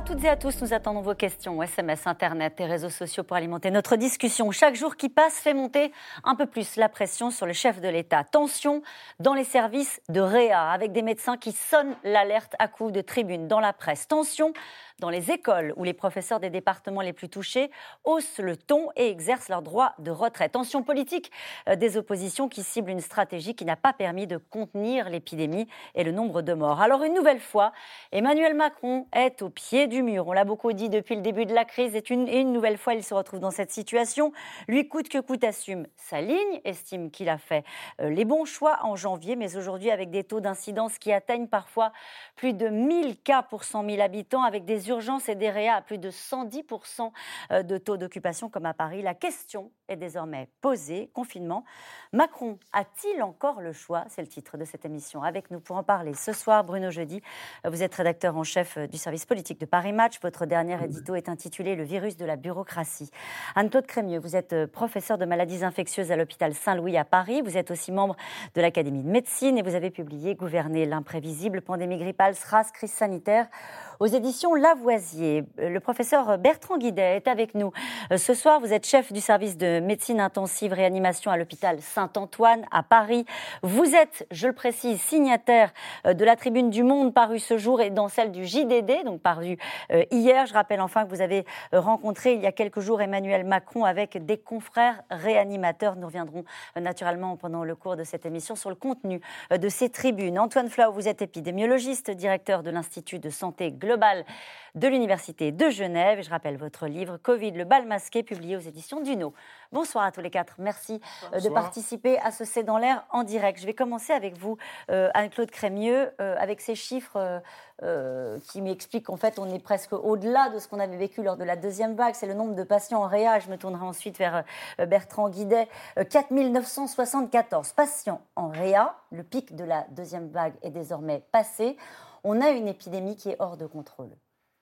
toutes et à tous, nous attendons vos questions, SMS, Internet et réseaux sociaux pour alimenter notre discussion. Chaque jour qui passe fait monter un peu plus la pression sur le chef de l'État. Tension dans les services de Réa, avec des médecins qui sonnent l'alerte à coups de tribune dans la presse. Tension dans les écoles, où les professeurs des départements les plus touchés haussent le ton et exercent leur droit de retrait. Tension politique des oppositions qui ciblent une stratégie qui n'a pas permis de contenir l'épidémie et le nombre de morts. Alors une nouvelle fois, Emmanuel Macron est au pied du mur. On l'a beaucoup dit depuis le début de la crise et une nouvelle fois, il se retrouve dans cette situation. Lui, coûte que coûte, assume sa ligne, estime qu'il a fait les bons choix en janvier, mais aujourd'hui avec des taux d'incidence qui atteignent parfois plus de 1000 cas pour 100 000 habitants, avec des urgences et des réas à plus de 110% de taux d'occupation comme à Paris. La question est désormais posée. Confinement, Macron a-t-il encore le choix? C'est le titre de cette émission. Avec nous pour en parler ce soir, Bruno Jeudi. Vous êtes rédacteur en chef du service politique de Paris Match. Votre dernier édito est intitulé « Le virus de la bureaucratie ». Anne-Claude Crémieux, vous êtes professeur de maladies infectieuses à l'hôpital Saint-Louis à Paris. Vous êtes aussi membre de l'Académie de médecine et vous avez publié « Gouverner l'imprévisible, pandémie grippale, SRAS, crise sanitaire » aux éditions Lavoisier. Le professeur Bertrand Guidet est avec nous. Ce soir, vous êtes chef du service de médecine intensive réanimation à l'hôpital Saint-Antoine à Paris. Vous êtes, je le précise, signataire de la Tribune du Monde parue ce jour et dans celle du JDD, donc parue hier. Je rappelle enfin que vous avez rencontré il y a quelques jours Emmanuel Macron avec des confrères réanimateurs. Nous reviendrons naturellement pendant le cours de cette émission sur le contenu de ces tribunes. Antoine Flau, vous êtes épidémiologiste, directeur de l'Institut de santé globale de l'Université de Genève. Et je rappelle votre livre « Covid, le bal masqué », publié aux éditions Duno. Bonsoir à tous les quatre. Merci de participer à ce C'est dans l'air en direct. Je vais commencer avec vous, Anne-Claude Crémieux, avec ces chiffres qui m'expliquent qu'en fait, on est presque au-delà de ce qu'on avait vécu lors de la deuxième vague. C'est le nombre de patients en réa. Je me tournerai ensuite vers Bertrand Guidet. 4 974 patients en réa. Le pic de la deuxième vague est désormais passé. On a une épidémie qui est hors de contrôle.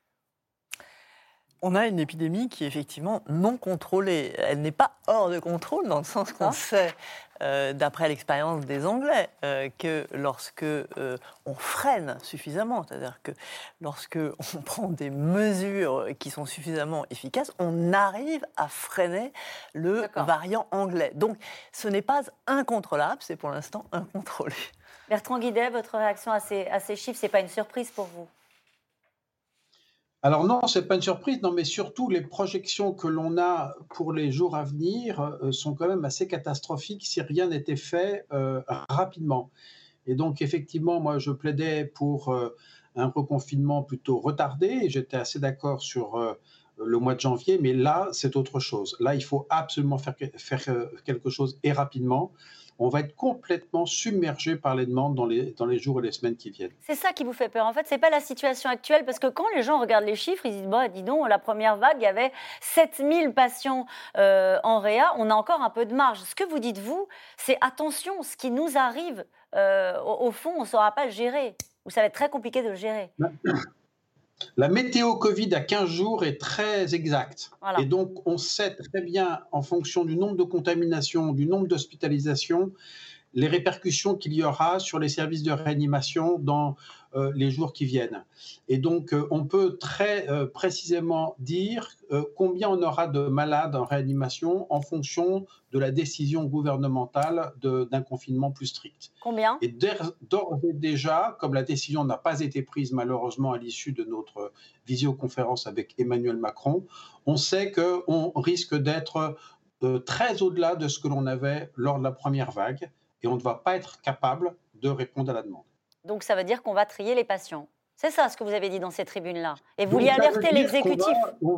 On a une épidémie qui est effectivement non contrôlée. Elle n'est pas hors de contrôle dans le sens qu'on sait, d'après l'expérience des Anglais, que lorsque on freine suffisamment, c'est-à-dire que lorsque on prend des mesures qui sont suffisamment efficaces, on arrive à freiner le variant anglais. Donc ce n'est pas incontrôlable, c'est pour l'instant incontrôlé. Bertrand Guidet, votre réaction à ces chiffres, ce n'est pas une surprise pour vous? Alors non, ce n'est pas une surprise, non, mais surtout les projections que l'on a pour les jours à venir sont quand même assez catastrophiques si rien n'était fait rapidement. Et donc effectivement, moi je plaidais pour un reconfinement plutôt retardé et j'étais assez d'accord sur le mois de janvier, mais là c'est autre chose. Là il faut absolument faire quelque chose et rapidement. On va être complètement submergé par les demandes dans les jours et les semaines qui viennent. C'est ça qui vous fait peur. En fait, ce n'est pas la situation actuelle, parce que quand les gens regardent les chiffres, ils disent dis donc, la première vague, il y avait 7000 patients en réa, on a encore un peu de marge. Ce que vous dites, vous, c'est attention, ce qui nous arrive, au fond, on ne saura pas le gérer, ou ça va être très compliqué de le gérer. La météo Covid à 15 jours est très exacte. Voilà. Et donc, on sait très bien, en fonction du nombre de contaminations, du nombre d'hospitalisations, les répercussions qu'il y aura sur les services de réanimation dans les jours qui viennent. Et donc, on peut très précisément dire combien on aura de malades en réanimation en fonction de la décision gouvernementale d'un confinement plus strict. Combien ? Et d'ores et déjà, comme la décision n'a pas été prise malheureusement à l'issue de notre visioconférence avec Emmanuel Macron, on sait qu'on risque d'être très au-delà de ce que l'on avait lors de la première vague et on ne va pas être capable de répondre à la demande. Donc ça veut dire qu'on va trier les patients. C'est ça ce que vous avez dit dans ces tribunes-là. Et vous vouliez alerter l'exécutif.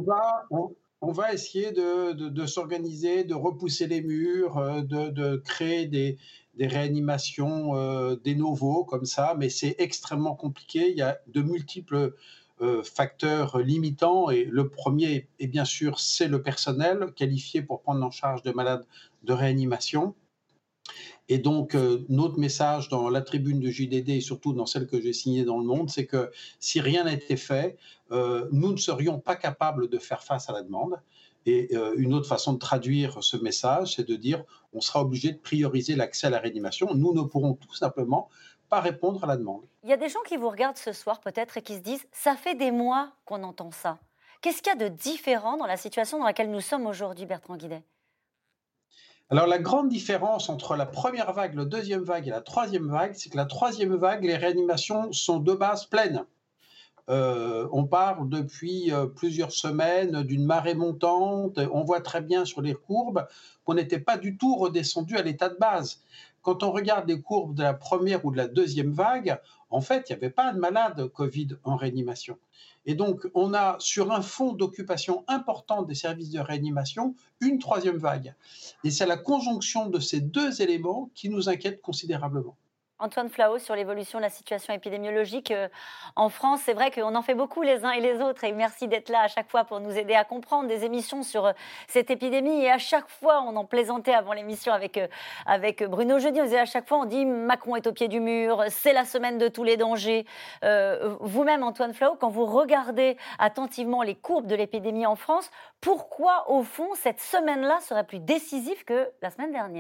On va essayer de s'organiser, de repousser les murs, de créer des réanimations des novos comme ça, mais c'est extrêmement compliqué. Il y a de multiples facteurs limitants et le premier, et bien sûr, c'est le personnel qualifié pour prendre en charge des malades de réanimation. Et donc, notre message dans la tribune de JDD et surtout dans celle que j'ai signée dans Le Monde, c'est que si rien n'était fait, nous ne serions pas capables de faire face à la demande. Et une autre façon de traduire ce message, c'est de dire on sera obligé de prioriser l'accès à la réanimation. Nous ne pourrons tout simplement pas répondre à la demande. Il y a des gens qui vous regardent ce soir peut-être et qui se disent « ça fait des mois qu'on entend ça ». Qu'est-ce qu'il y a de différent dans la situation dans laquelle nous sommes aujourd'hui, Bertrand Guidet ? Alors la grande différence entre la première vague, la deuxième vague et la troisième vague, c'est que la troisième vague, les réanimations sont de base pleines. On parle depuis plusieurs semaines d'une marée montante. On voit très bien sur les courbes qu'on n'était pas du tout redescendu à l'état de base. Quand on regarde les courbes de la première ou de la deuxième vague, en fait, il n'y avait pas de malades Covid en réanimation. Et donc, on a, sur un fond d'occupation importante des services de réanimation, une troisième vague. Et c'est la conjonction de ces deux éléments qui nous inquiète considérablement. Antoine Flahault, sur l'évolution de la situation épidémiologique en France, c'est vrai qu'on en fait beaucoup les uns et les autres et merci d'être là à chaque fois pour nous aider à comprendre des émissions sur cette épidémie et à chaque fois, on en plaisantait avant l'émission avec Bruno Jeudi, on disait à chaque fois, on dit Macron est au pied du mur, c'est la semaine de tous les dangers. Vous-même, Antoine Flahault, quand vous regardez attentivement les courbes de l'épidémie en France, pourquoi au fond cette semaine-là serait plus décisive que la semaine dernière ?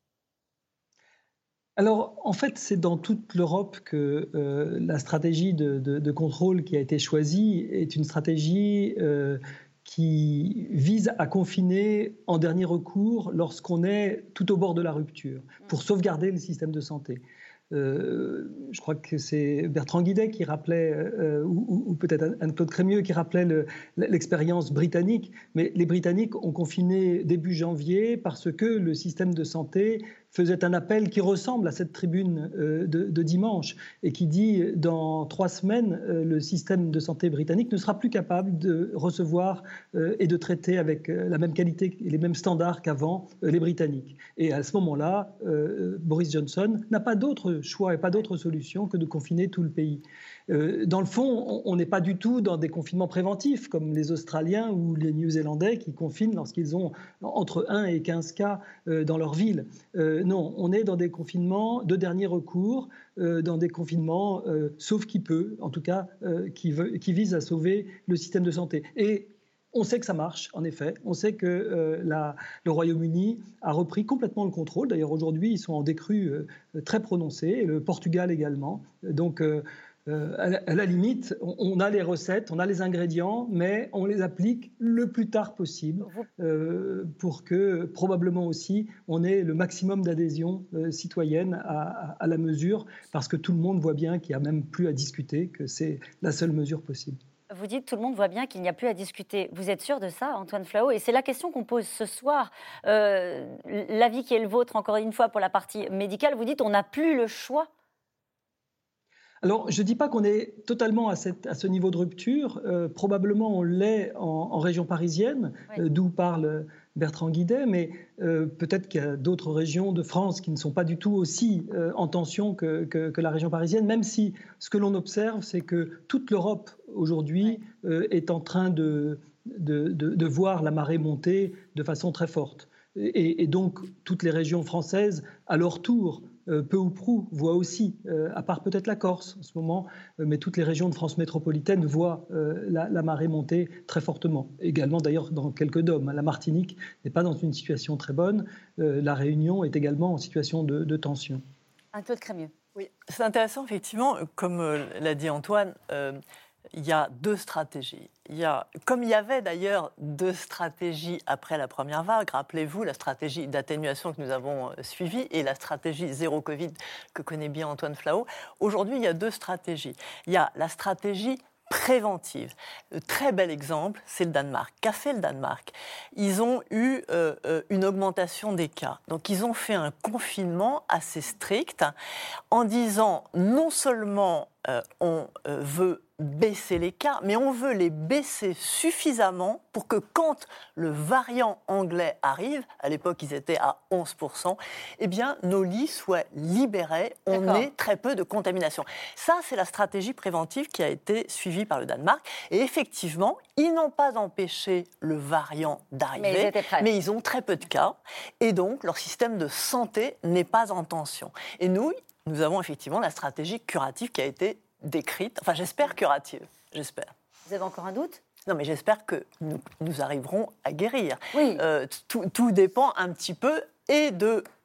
Alors, en fait, c'est dans toute l'Europe que la stratégie de contrôle qui a été choisie est une stratégie qui vise à confiner en dernier recours lorsqu'on est tout au bord de la rupture, pour sauvegarder le système de santé. Je crois que c'est Bertrand Guidet qui rappelait, ou peut-être Anne-Claude Crémieux qui rappelait l'expérience britannique, mais les Britanniques ont confiné début janvier parce que le système de santé faisait un appel qui ressemble à cette tribune de dimanche et qui dit dans 3 semaines, le système de santé britannique ne sera plus capable de recevoir et de traiter avec la même qualité et les mêmes standards qu'avant les Britanniques. Et à ce moment-là, Boris Johnson n'a pas d'autre choix et pas d'autre solution que de confiner tout le pays. Dans le fond, on n'est pas du tout dans des confinements préventifs comme les Australiens ou les Néo-Zélandais qui confinent lorsqu'ils ont entre 1 et 15 cas dans leur ville. Non, on est dans des confinements de dernier recours, dans des confinements sauf qui peut, en tout cas qui visent à sauver le système de santé. Et on sait que ça marche, en effet. On sait que le Royaume-Uni a repris complètement le contrôle. D'ailleurs, aujourd'hui, ils sont en décrue très prononcée, et le Portugal également. Donc, à la limite, on a les recettes, on a les ingrédients, mais on les applique le plus tard possible pour que, probablement aussi, on ait le maximum d'adhésion citoyenne à la mesure, parce que tout le monde voit bien qu'il n'y a même plus à discuter, que c'est la seule mesure possible. Vous dites tout le monde voit bien qu'il n'y a plus à discuter. Vous êtes sûr de ça, Antoine Flahault ? Et c'est la question qu'on pose ce soir. L'avis qui est le vôtre, encore une fois, pour la partie médicale, vous dites on n'a plus le choix. Alors, je ne dis pas qu'on est totalement à ce niveau de rupture. Probablement, on l'est en région parisienne, oui. D'où parle Bertrand Guidet, mais peut-être qu'il y a d'autres régions de France qui ne sont pas du tout aussi en tension que la région parisienne, même si ce que l'on observe, c'est que toute l'Europe, aujourd'hui, est en train de voir la marée monter de façon très forte. Et donc, toutes les régions françaises, à leur tour, peu ou prou, voient aussi, à part peut-être la Corse en ce moment, mais toutes les régions de France métropolitaine voient la marée monter très fortement. Également d'ailleurs dans quelques DOM. La Martinique n'est pas dans une situation très bonne. La Réunion est également en situation de tension. Anne-Claude Crémieux. Oui, c'est intéressant effectivement, comme l'a dit Antoine, il y a 2 stratégies. Comme il y avait d'ailleurs 2 stratégies après la première vague, rappelez-vous la stratégie d'atténuation que nous avons suivie et la stratégie zéro Covid que connaît bien Antoine Flahault. Aujourd'hui, il y a 2 stratégies. Il y a la stratégie préventive. Très bel exemple, c'est le Danemark. Qu'a fait le Danemark ? Ils ont eu une augmentation des cas. Donc, ils ont fait un confinement assez strict en disant non seulement on veut baisser les cas, mais on veut les baisser suffisamment pour que quand le variant anglais arrive, à l'époque ils étaient à 11%, eh bien nos lits soient libérés, on ait très peu de contamination. Ça, c'est la stratégie préventive qui a été suivie par le Danemark. Et effectivement, ils n'ont pas empêché le variant d'arriver, mais ils ont très peu de cas. Et donc, leur système de santé n'est pas en tension. Et nous avons effectivement la stratégie curative qui a été décrite, enfin j'espère curative, j'espère. Vous avez encore un doute ? Non, mais j'espère que nous arriverons à guérir. Oui. Tout dépend un petit peu et de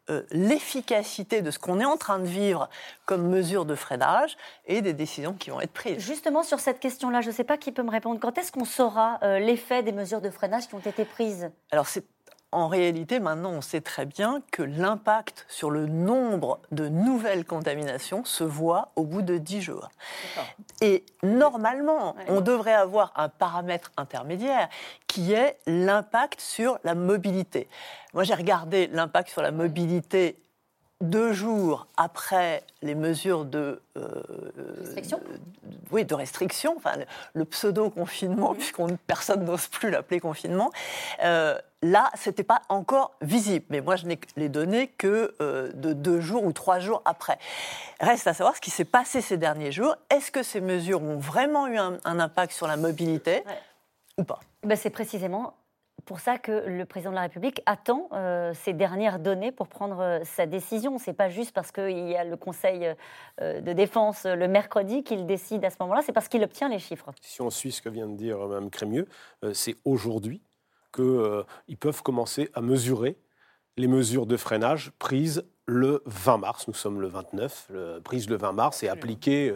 l'efficacité de ce qu'on est en train de vivre comme mesure de freinage et des décisions qui vont être prises. Justement, sur cette question-là, je ne sais pas qui peut me répondre. Quand est-ce qu'on saura l'effet des mesures de freinage qui ont été prises ? Alors, en réalité, maintenant, on sait très bien que l'impact sur le nombre de nouvelles contaminations se voit au bout de 10 jours. D'accord. Et normalement, on devrait avoir un paramètre intermédiaire qui est l'impact sur la mobilité. Moi, j'ai regardé l'impact sur la mobilité 2 jours après les mesures de restriction. De restriction, enfin le pseudo-confinement, personne n'ose plus l'appeler confinement. Là, c'était pas encore visible, mais moi je n'ai les données que de 2 jours ou 3 jours après. Reste à savoir ce qui s'est passé ces derniers jours. Est-ce que ces mesures ont vraiment eu un impact sur la mobilité ou pas ? C'est précisément pour ça que le président de la République attend ces dernières données pour prendre sa décision. Ce n'est pas juste parce qu'il y a le Conseil de défense le mercredi qu'il décide à ce moment-là, c'est parce qu'il obtient les chiffres. Si on suit ce que vient de dire Mme Crémieux, c'est aujourd'hui qu'ils peuvent commencer à mesurer les mesures de freinage prises le 20 mars. Nous sommes le 29, prise le 20 mars et appliquée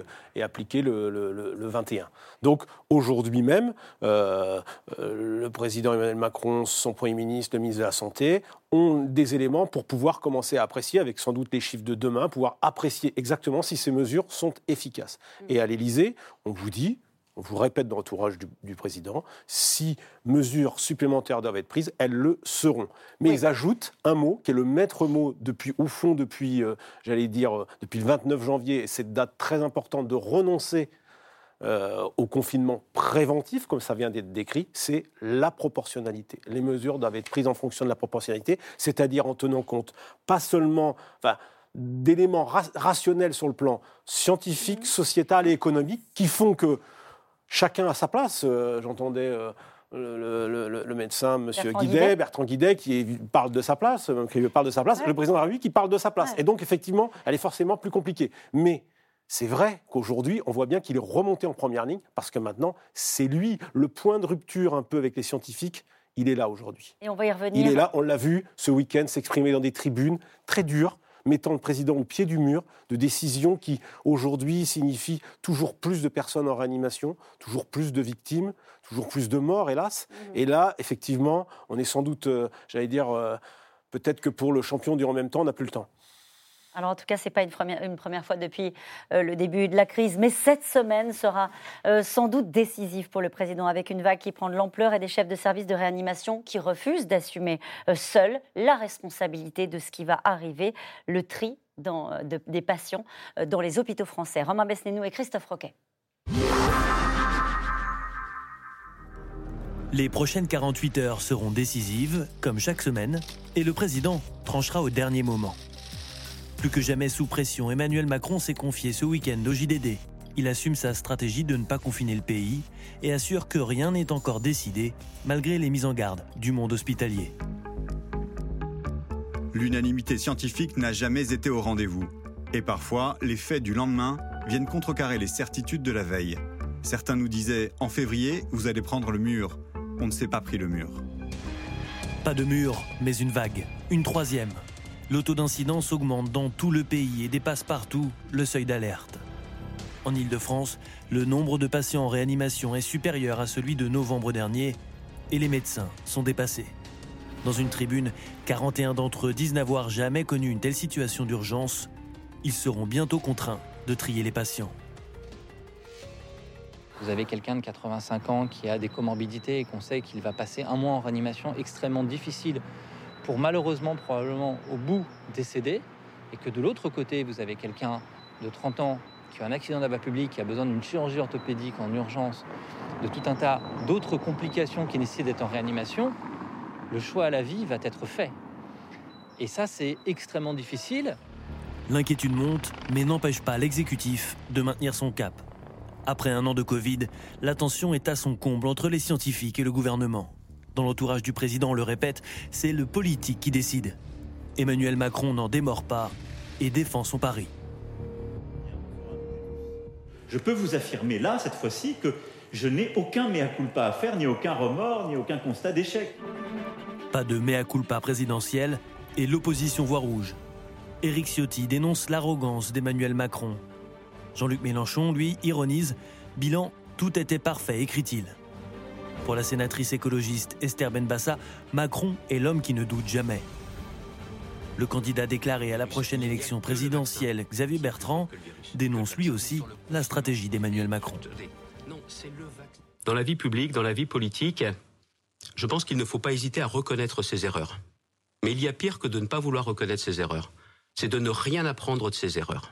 le 21. Donc aujourd'hui même, le président Emmanuel Macron, son Premier ministre, le ministre de la Santé ont des éléments pour pouvoir commencer à apprécier, avec sans doute les chiffres de demain, pouvoir apprécier exactement si ces mesures sont efficaces. Et à l'Élysée, on vous répète dans l'entourage du président, si mesures supplémentaires doivent être prises, elles le seront. Mais ils ajoutent un mot qui est le maître mot depuis le 29 janvier, et cette date très importante de renoncer au confinement préventif, comme ça vient d'être décrit, c'est la proportionnalité. Les mesures doivent être prises en fonction de la proportionnalité, c'est-à-dire en tenant compte pas seulement d'éléments rationnels sur le plan scientifique, sociétal et économique qui font que chacun a sa place. J'entendais le médecin, Bertrand Guidet, qui parle de sa place, le président de la République qui parle de sa place. Et donc, effectivement, elle est forcément plus compliquée. Mais c'est vrai qu'aujourd'hui, on voit bien qu'il est remonté en première ligne, parce que maintenant, c'est lui, le point de rupture un peu avec les scientifiques, il est là aujourd'hui. Et on va y revenir. Il est là, on l'a vu ce week-end s'exprimer dans des tribunes très dures, mettant le président au pied du mur, de décisions qui, aujourd'hui, signifient toujours plus de personnes en réanimation, toujours plus de victimes, toujours plus de morts, hélas. Et là, effectivement, on est sans doute, peut-être que pour le champion du en même temps, on n'a plus le temps. Alors en tout cas, ce n'est pas une première fois depuis le début de la crise, mais cette semaine sera sans doute décisive pour le président, avec une vague qui prend de l'ampleur et des chefs de service de réanimation qui refusent d'assumer seuls la responsabilité de ce qui va arriver, le tri des patients dans les hôpitaux français. Romain Besnénou et Christophe Roquet. Les prochaines 48 heures seront décisives, comme chaque semaine, et le président tranchera au dernier moment. Plus que jamais sous pression, Emmanuel Macron s'est confié ce week-end au JDD. Il assume sa stratégie de ne pas confiner le pays et assure que rien n'est encore décidé, malgré les mises en garde du monde hospitalier. L'unanimité scientifique n'a jamais été au rendez-vous. Et parfois, les faits du lendemain viennent contrecarrer les certitudes de la veille. Certains nous disaient « En février, vous allez prendre le mur ». On ne s'est pas pris le mur. Pas de mur, mais une vague. Une troisième. Le taux d'incidence augmente dans tout le pays et dépasse partout le seuil d'alerte. En Île-de-France, le nombre de patients en réanimation est supérieur à celui de novembre dernier et les médecins sont dépassés. Dans une tribune, 41 d'entre eux disent n'avoir jamais connu une telle situation d'urgence. Ils seront bientôt contraints de trier les patients. Vous avez quelqu'un de 85 ans qui a des comorbidités et qu'on sait qu'il va passer un mois en réanimation extrêmement difficile pour malheureusement, probablement au bout, décéder, et que de l'autre côté, vous avez quelqu'un de 30 ans qui a un accident de la voie publique, qui a besoin d'une chirurgie orthopédique en urgence, de tout un tas d'autres complications qui nécessitent d'être en réanimation, le choix à la vie va être fait. Et ça, c'est extrêmement difficile. L'inquiétude monte, mais n'empêche pas l'exécutif de maintenir son cap. Après un an de Covid, la tension est à son comble entre les scientifiques et le gouvernement. Dans l'entourage du président, on le répète, c'est le politique qui décide. Emmanuel Macron n'en démord pas et défend son pari. Je peux vous affirmer là, cette fois-ci, que je n'ai aucun mea culpa à faire, ni aucun remords, ni aucun constat d'échec. Pas de mea culpa présidentiel, Et l'opposition voit rouge. Éric Ciotti dénonce l'arrogance d'Emmanuel Macron. Jean-Luc Mélenchon, lui, ironise « Bilan, tout était parfait », écrit-il. Pour la sénatrice écologiste Esther Benbassa, Macron est l'homme qui ne doute jamais. Le candidat déclaré à la prochaine élection présidentielle, Xavier Bertrand, dénonce lui aussi la stratégie d'Emmanuel Macron. Dans la vie publique, dans la vie politique, je pense qu'il ne faut pas hésiter à reconnaître ses erreurs. Mais il y a pire que de ne pas vouloir reconnaître ses erreurs. C'est de ne rien apprendre de ses erreurs.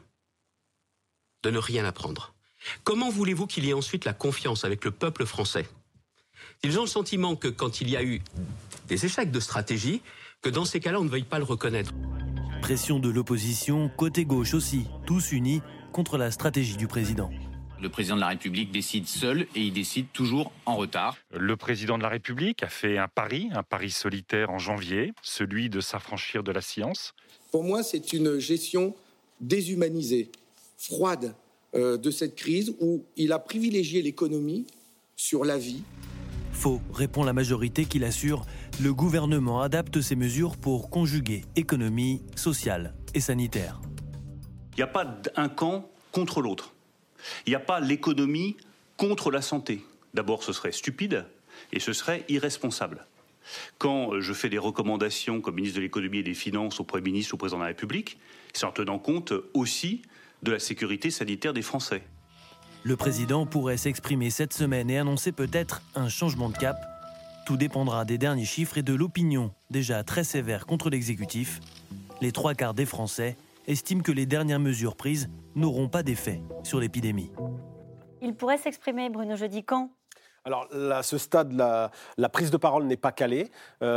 De ne rien apprendre. Comment voulez-vous qu'il y ait ensuite la confiance avec le peuple français ? Ils ont le sentiment que quand il y a eu des échecs de stratégie, que dans ces cas-là, on ne veuille pas le reconnaître. Pression de l'opposition, côté gauche aussi, tous unis contre la stratégie du président. Le président de la République décide seul et il décide toujours en retard. Le président de la République a fait un pari solitaire en janvier, celui de s'affranchir de la science. Pour moi, c'est une gestion déshumanisée, froide de cette crise où il a privilégié l'économie sur la vie. Faux, répond la majorité qui l'assure. Le gouvernement adapte ses mesures pour conjuguer économie, sociale et sanitaire. Il n'y a pas un camp contre l'autre. Il n'y a pas l'économie contre la santé. D'abord, ce serait stupide et ce serait irresponsable. Quand je fais des recommandations comme ministre de l'économie et des finances au Premier ministre ou au président de la République, c'est en tenant compte aussi de la sécurité sanitaire des Français. Le président pourrait s'exprimer cette semaine et annoncer peut-être un changement de cap. Tout dépendra des derniers chiffres et de l'opinion déjà très sévère contre l'exécutif. Les 3/4 des Français estiment que les dernières mesures prises n'auront pas d'effet sur l'épidémie. Il pourrait s'exprimer, Bruno Jeudi, quand ? Alors, à ce stade, la prise de parole n'est pas calée.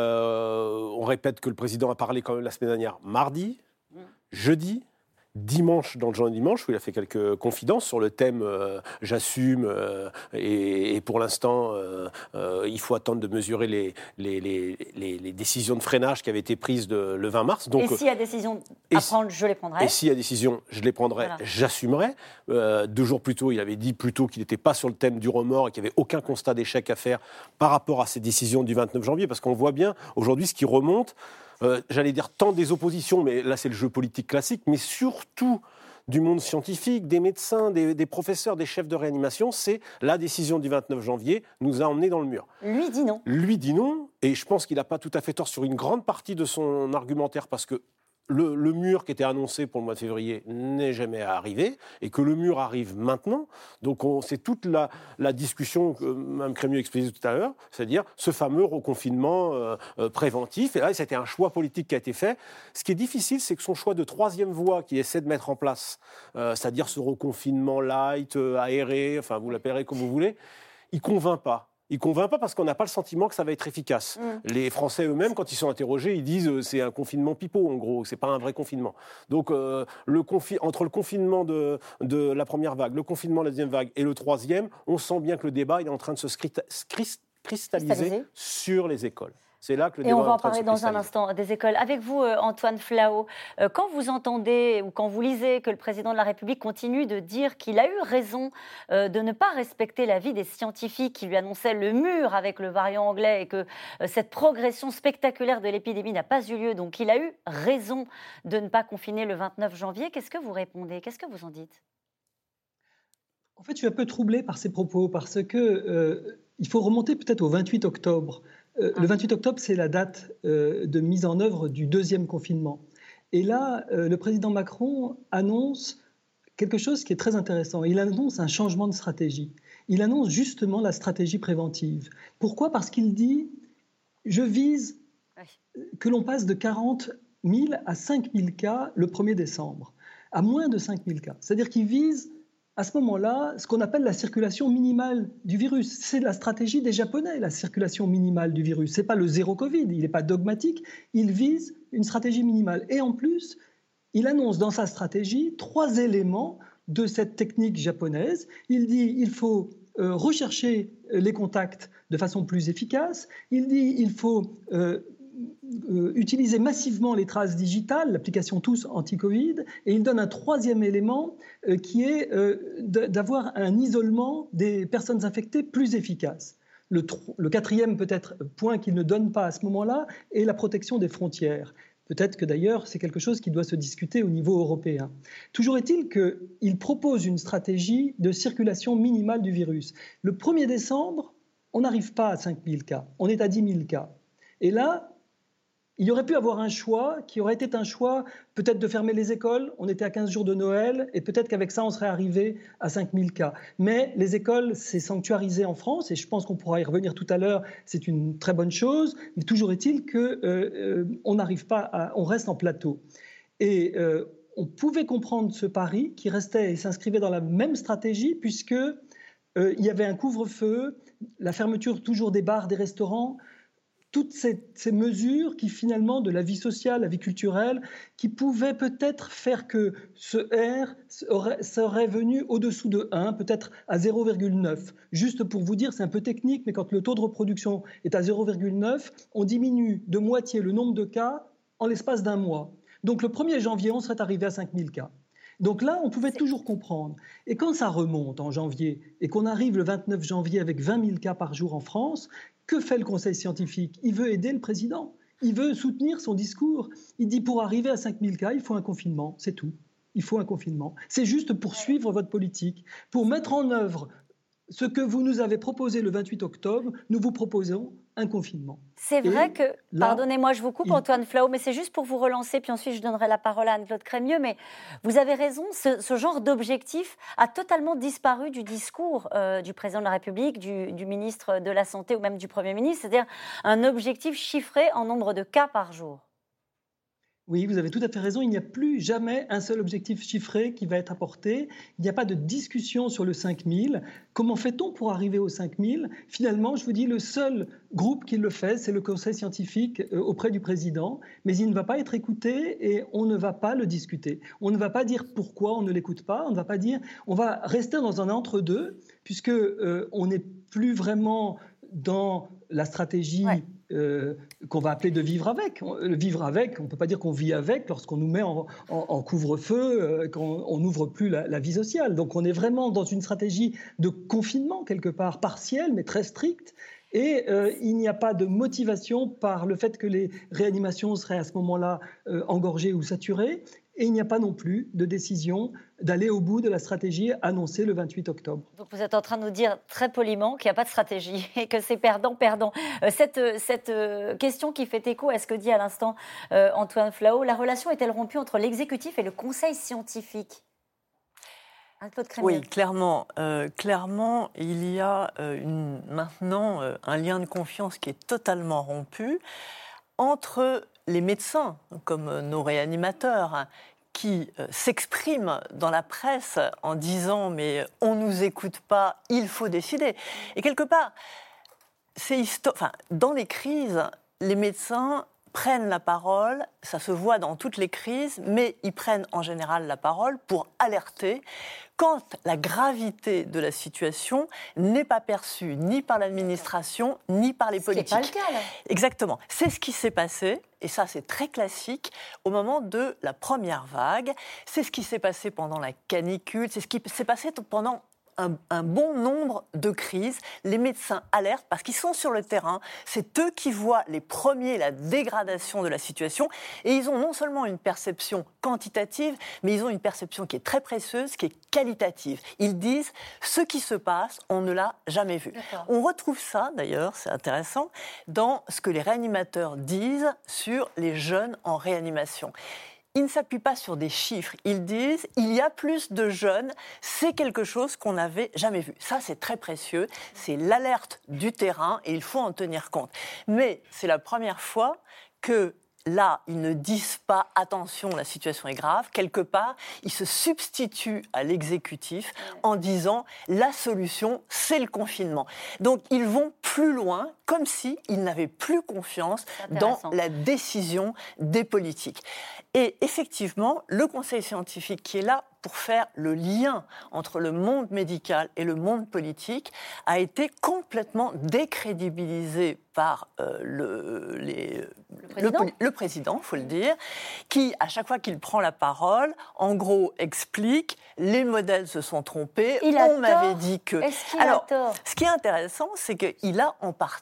On répète que le président a parlé quand même la semaine dernière, mardi, jeudi, dimanche, dans le journal dimanche, où il a fait quelques confidences sur le thème j'assume et pour l'instant, il faut attendre de mesurer les décisions de freinage qui avaient été prises le 20 mars. Donc, et s'il y a décision à prendre, je les prendrai. Et s'il y a décision, je les prendrai, voilà. J'assumerai. 2 jours plus tôt, il avait dit plutôt qu'il n'était pas sur le thème du remords et qu'il n'y avait aucun constat d'échec à faire par rapport à ces décisions du 29 janvier, parce qu'on voit bien aujourd'hui ce qui remonte. J'allais dire tant des oppositions, mais là c'est le jeu politique classique, mais surtout du monde scientifique, des médecins, des professeurs, des chefs de réanimation, c'est la décision du 29 janvier nous a emmenés dans le mur. Lui dit non. Lui dit non, et je pense qu'il n'a pas tout à fait tort sur une grande partie de son argumentaire, parce que le mur qui était annoncé pour le mois de février n'est jamais arrivé, et que le mur arrive maintenant. Donc c'est toute la discussion que Mme Crémieux expliquait tout à l'heure, c'est-à-dire ce fameux reconfinement préventif. Et là, c'était un choix politique qui a été fait. Ce qui est difficile, c'est que son choix de 3e voie qu'il essaie de mettre en place, c'est-à-dire ce reconfinement light, aéré, enfin vous l'appellerez comme vous voulez, il ne convainc pas. Il ne convainc pas parce qu'on n'a pas le sentiment que ça va être efficace. Les Français eux-mêmes, quand ils sont interrogés, ils disent c'est un confinement pipeau, en gros, c'est pas un vrai confinement. Donc, entre le confinement de la première vague, le confinement de la deuxième vague et le 3e, on sent bien que le débat est en train de se cristalliser sur les écoles. C'est là que le débat on va en parler dans un instant des écoles. Avec vous, Antoine Flahault, quand vous entendez ou quand vous lisez que le président de la République continue de dire qu'il a eu raison de ne pas respecter l'avis des scientifiques qui lui annonçaient le mur avec le variant anglais et que cette progression spectaculaire de l'épidémie n'a pas eu lieu, donc il a eu raison de ne pas confiner le 29 janvier, qu'est-ce que vous répondez ? Qu'est-ce que vous en dites ? En fait, je suis un peu troublé par ces propos parce que il faut remonter peut-être au 28 octobre. Le 28 octobre, c'est la date de mise en œuvre du 2e confinement. Et là, le président Macron annonce quelque chose qui est très intéressant. Il annonce un changement de stratégie. Il annonce justement la stratégie préventive. Pourquoi ? Parce qu'il dit « je vise que l'on passe de 40 000 à 5 000 cas le 1er décembre, à moins de 5 000 cas ». C'est-à-dire qu'il vise à ce moment-là, ce qu'on appelle la circulation minimale du virus. C'est la stratégie des Japonais, la circulation minimale du virus. Ce n'est pas le zéro Covid, il n'est pas dogmatique, il vise une stratégie minimale. Et en plus, il annonce dans sa stratégie 3 éléments de cette technique japonaise. Il dit qu'il faut rechercher les contacts de façon plus efficace. Il dit qu'il faut utiliser massivement les traces digitales, l'application Tous anti-Covid, et il donne un 3e élément qui est d'avoir un isolement des personnes infectées plus efficace. Le 4e peut-être point qu'il ne donne pas à ce moment-là est la protection des frontières. Peut-être que d'ailleurs, c'est quelque chose qui doit se discuter au niveau européen. Toujours est-il qu'il propose une stratégie de circulation minimale du virus. Le 1er décembre, on n'arrive pas à 5 000 cas, on est à 10 000 cas. Et là, il y aurait pu avoir un choix qui aurait été un choix peut-être de fermer les écoles. On était à 15 jours de Noël et peut-être qu'avec ça, on serait arrivé à 5 000 cas. Mais les écoles, c'est sanctuarisé en France et je pense qu'on pourra y revenir tout à l'heure. C'est une très bonne chose. Mais toujours est-il qu'on n'arrive pas on reste en plateau. Et on pouvait comprendre ce pari qui restait et s'inscrivait dans la même stratégie puisque il y avait un couvre-feu, la fermeture toujours des bars, des restaurants, toutes ces mesures qui finalement de la vie sociale, la vie culturelle, qui pouvaient peut-être faire que ce R serait venu au-dessous de 1, peut-être à 0,9. Juste pour vous dire, c'est un peu technique, mais quand le taux de reproduction est à 0,9, on diminue de moitié le nombre de cas en l'espace d'un mois. Donc le 1er janvier, on serait arrivé à 5 000 cas. Donc là, on pouvait toujours comprendre. Et quand ça remonte en janvier et qu'on arrive le 29 janvier avec 20 000 cas par jour en France, que fait le Conseil scientifique ? Il veut aider le président. Il veut soutenir son discours. Il dit pour arriver à 5 000 cas, il faut un confinement. C'est tout. Il faut un confinement. C'est juste pour suivre votre politique, pour mettre en œuvre ce que vous nous avez proposé le 28 octobre, nous vous proposons un confinement. C'est vrai que, pardonnez-moi, je vous coupe Antoine Flahault, mais c'est juste pour vous relancer, puis ensuite je donnerai la parole à Anne-Claude Crémieux, mais vous avez raison, ce genre d'objectif a totalement disparu du discours du président de la République, du ministre de la Santé ou même du Premier ministre, c'est-à-dire un objectif chiffré en nombre de cas par jour. Oui, vous avez tout à fait raison. Il n'y a plus jamais un seul objectif chiffré qui va être apporté. Il n'y a pas de discussion sur le 5000. Comment fait-on pour arriver aux 5000 ? Finalement, je vous dis, le seul groupe qui le fait, c'est le Conseil scientifique auprès du président. Mais il ne va pas être écouté et on ne va pas le discuter. On ne va pas dire pourquoi on ne l'écoute pas. On ne va pas dire... On va rester dans un entre-deux puisque on n'est plus vraiment dans la stratégie... Ouais. Qu'on va appeler de vivre avec. Vivre avec, on ne peut pas dire qu'on vit avec lorsqu'on nous met en couvre-feu, qu'on n'ouvre plus la vie sociale. Donc on est vraiment dans une stratégie de confinement, quelque part, partielle, mais très stricte. Et il n'y a pas de motivation par le fait que les réanimations seraient à ce moment-là engorgées ou saturées. Et il n'y a pas non plus de décision d'aller au bout de la stratégie annoncée le 28 octobre. Donc vous êtes en train de nous dire très poliment qu'il n'y a pas de stratégie et que c'est perdant-perdant. Cette question qui fait écho à ce que dit à l'instant Antoine Flahault, la relation est-elle rompue entre l'exécutif et le conseil scientifique ? Anne-Claude Crémieux. Oui, clairement, il y a maintenant un lien de confiance qui est totalement rompu entre les médecins, comme nos réanimateurs, qui s'expriment dans la presse en disant « mais on ne nous écoute pas, il faut décider ». Et quelque part, dans les crises, les médecins prennent la parole, ça se voit dans toutes les crises, mais ils prennent en général la parole pour alerter quand la gravité de la situation n'est pas perçue ni par l'administration, ni par les politiques. C'est pas le cas, là. Exactement. C'est ce qui s'est passé, et ça c'est très classique, au moment de la première vague. C'est ce qui s'est passé pendant la canicule, c'est ce qui s'est passé pendant un bon nombre de crises. Les médecins alertent parce qu'ils sont sur le terrain. C'est eux qui voient les premiers la dégradation de la situation. Et ils ont non seulement une perception quantitative, mais ils ont une perception qui est très précieuse, qui est qualitative. Ils disent ce qui se passe, on ne l'a jamais vu. D'accord. On retrouve ça, d'ailleurs, c'est intéressant, dans ce que les réanimateurs disent sur les jeunes en réanimation. Ils ne s'appuient pas sur des chiffres. Ils disent il y a plus de jeunes, c'est quelque chose qu'on n'avait jamais vu. Ça, c'est très précieux. C'est l'alerte du terrain et il faut en tenir compte. Mais c'est la première fois que là, ils ne disent pas « attention, la situation est grave ». Quelque part, ils se substituent à l'exécutif en disant « la solution, c'est le confinement ». Donc, ils vont plus loin, comme s'ils n'avaient plus confiance dans la décision des politiques. Et effectivement, le Conseil scientifique qui est là pour faire le lien entre le monde médical et le monde politique a été complètement décrédibilisé par le président, il faut le dire, qui, à chaque fois qu'il prend la parole, en gros, explique « les modèles se sont trompés, on m'avait dit que… » Est-ce qu'il a tort ? Ce qui est intéressant, c'est qu'il a en partie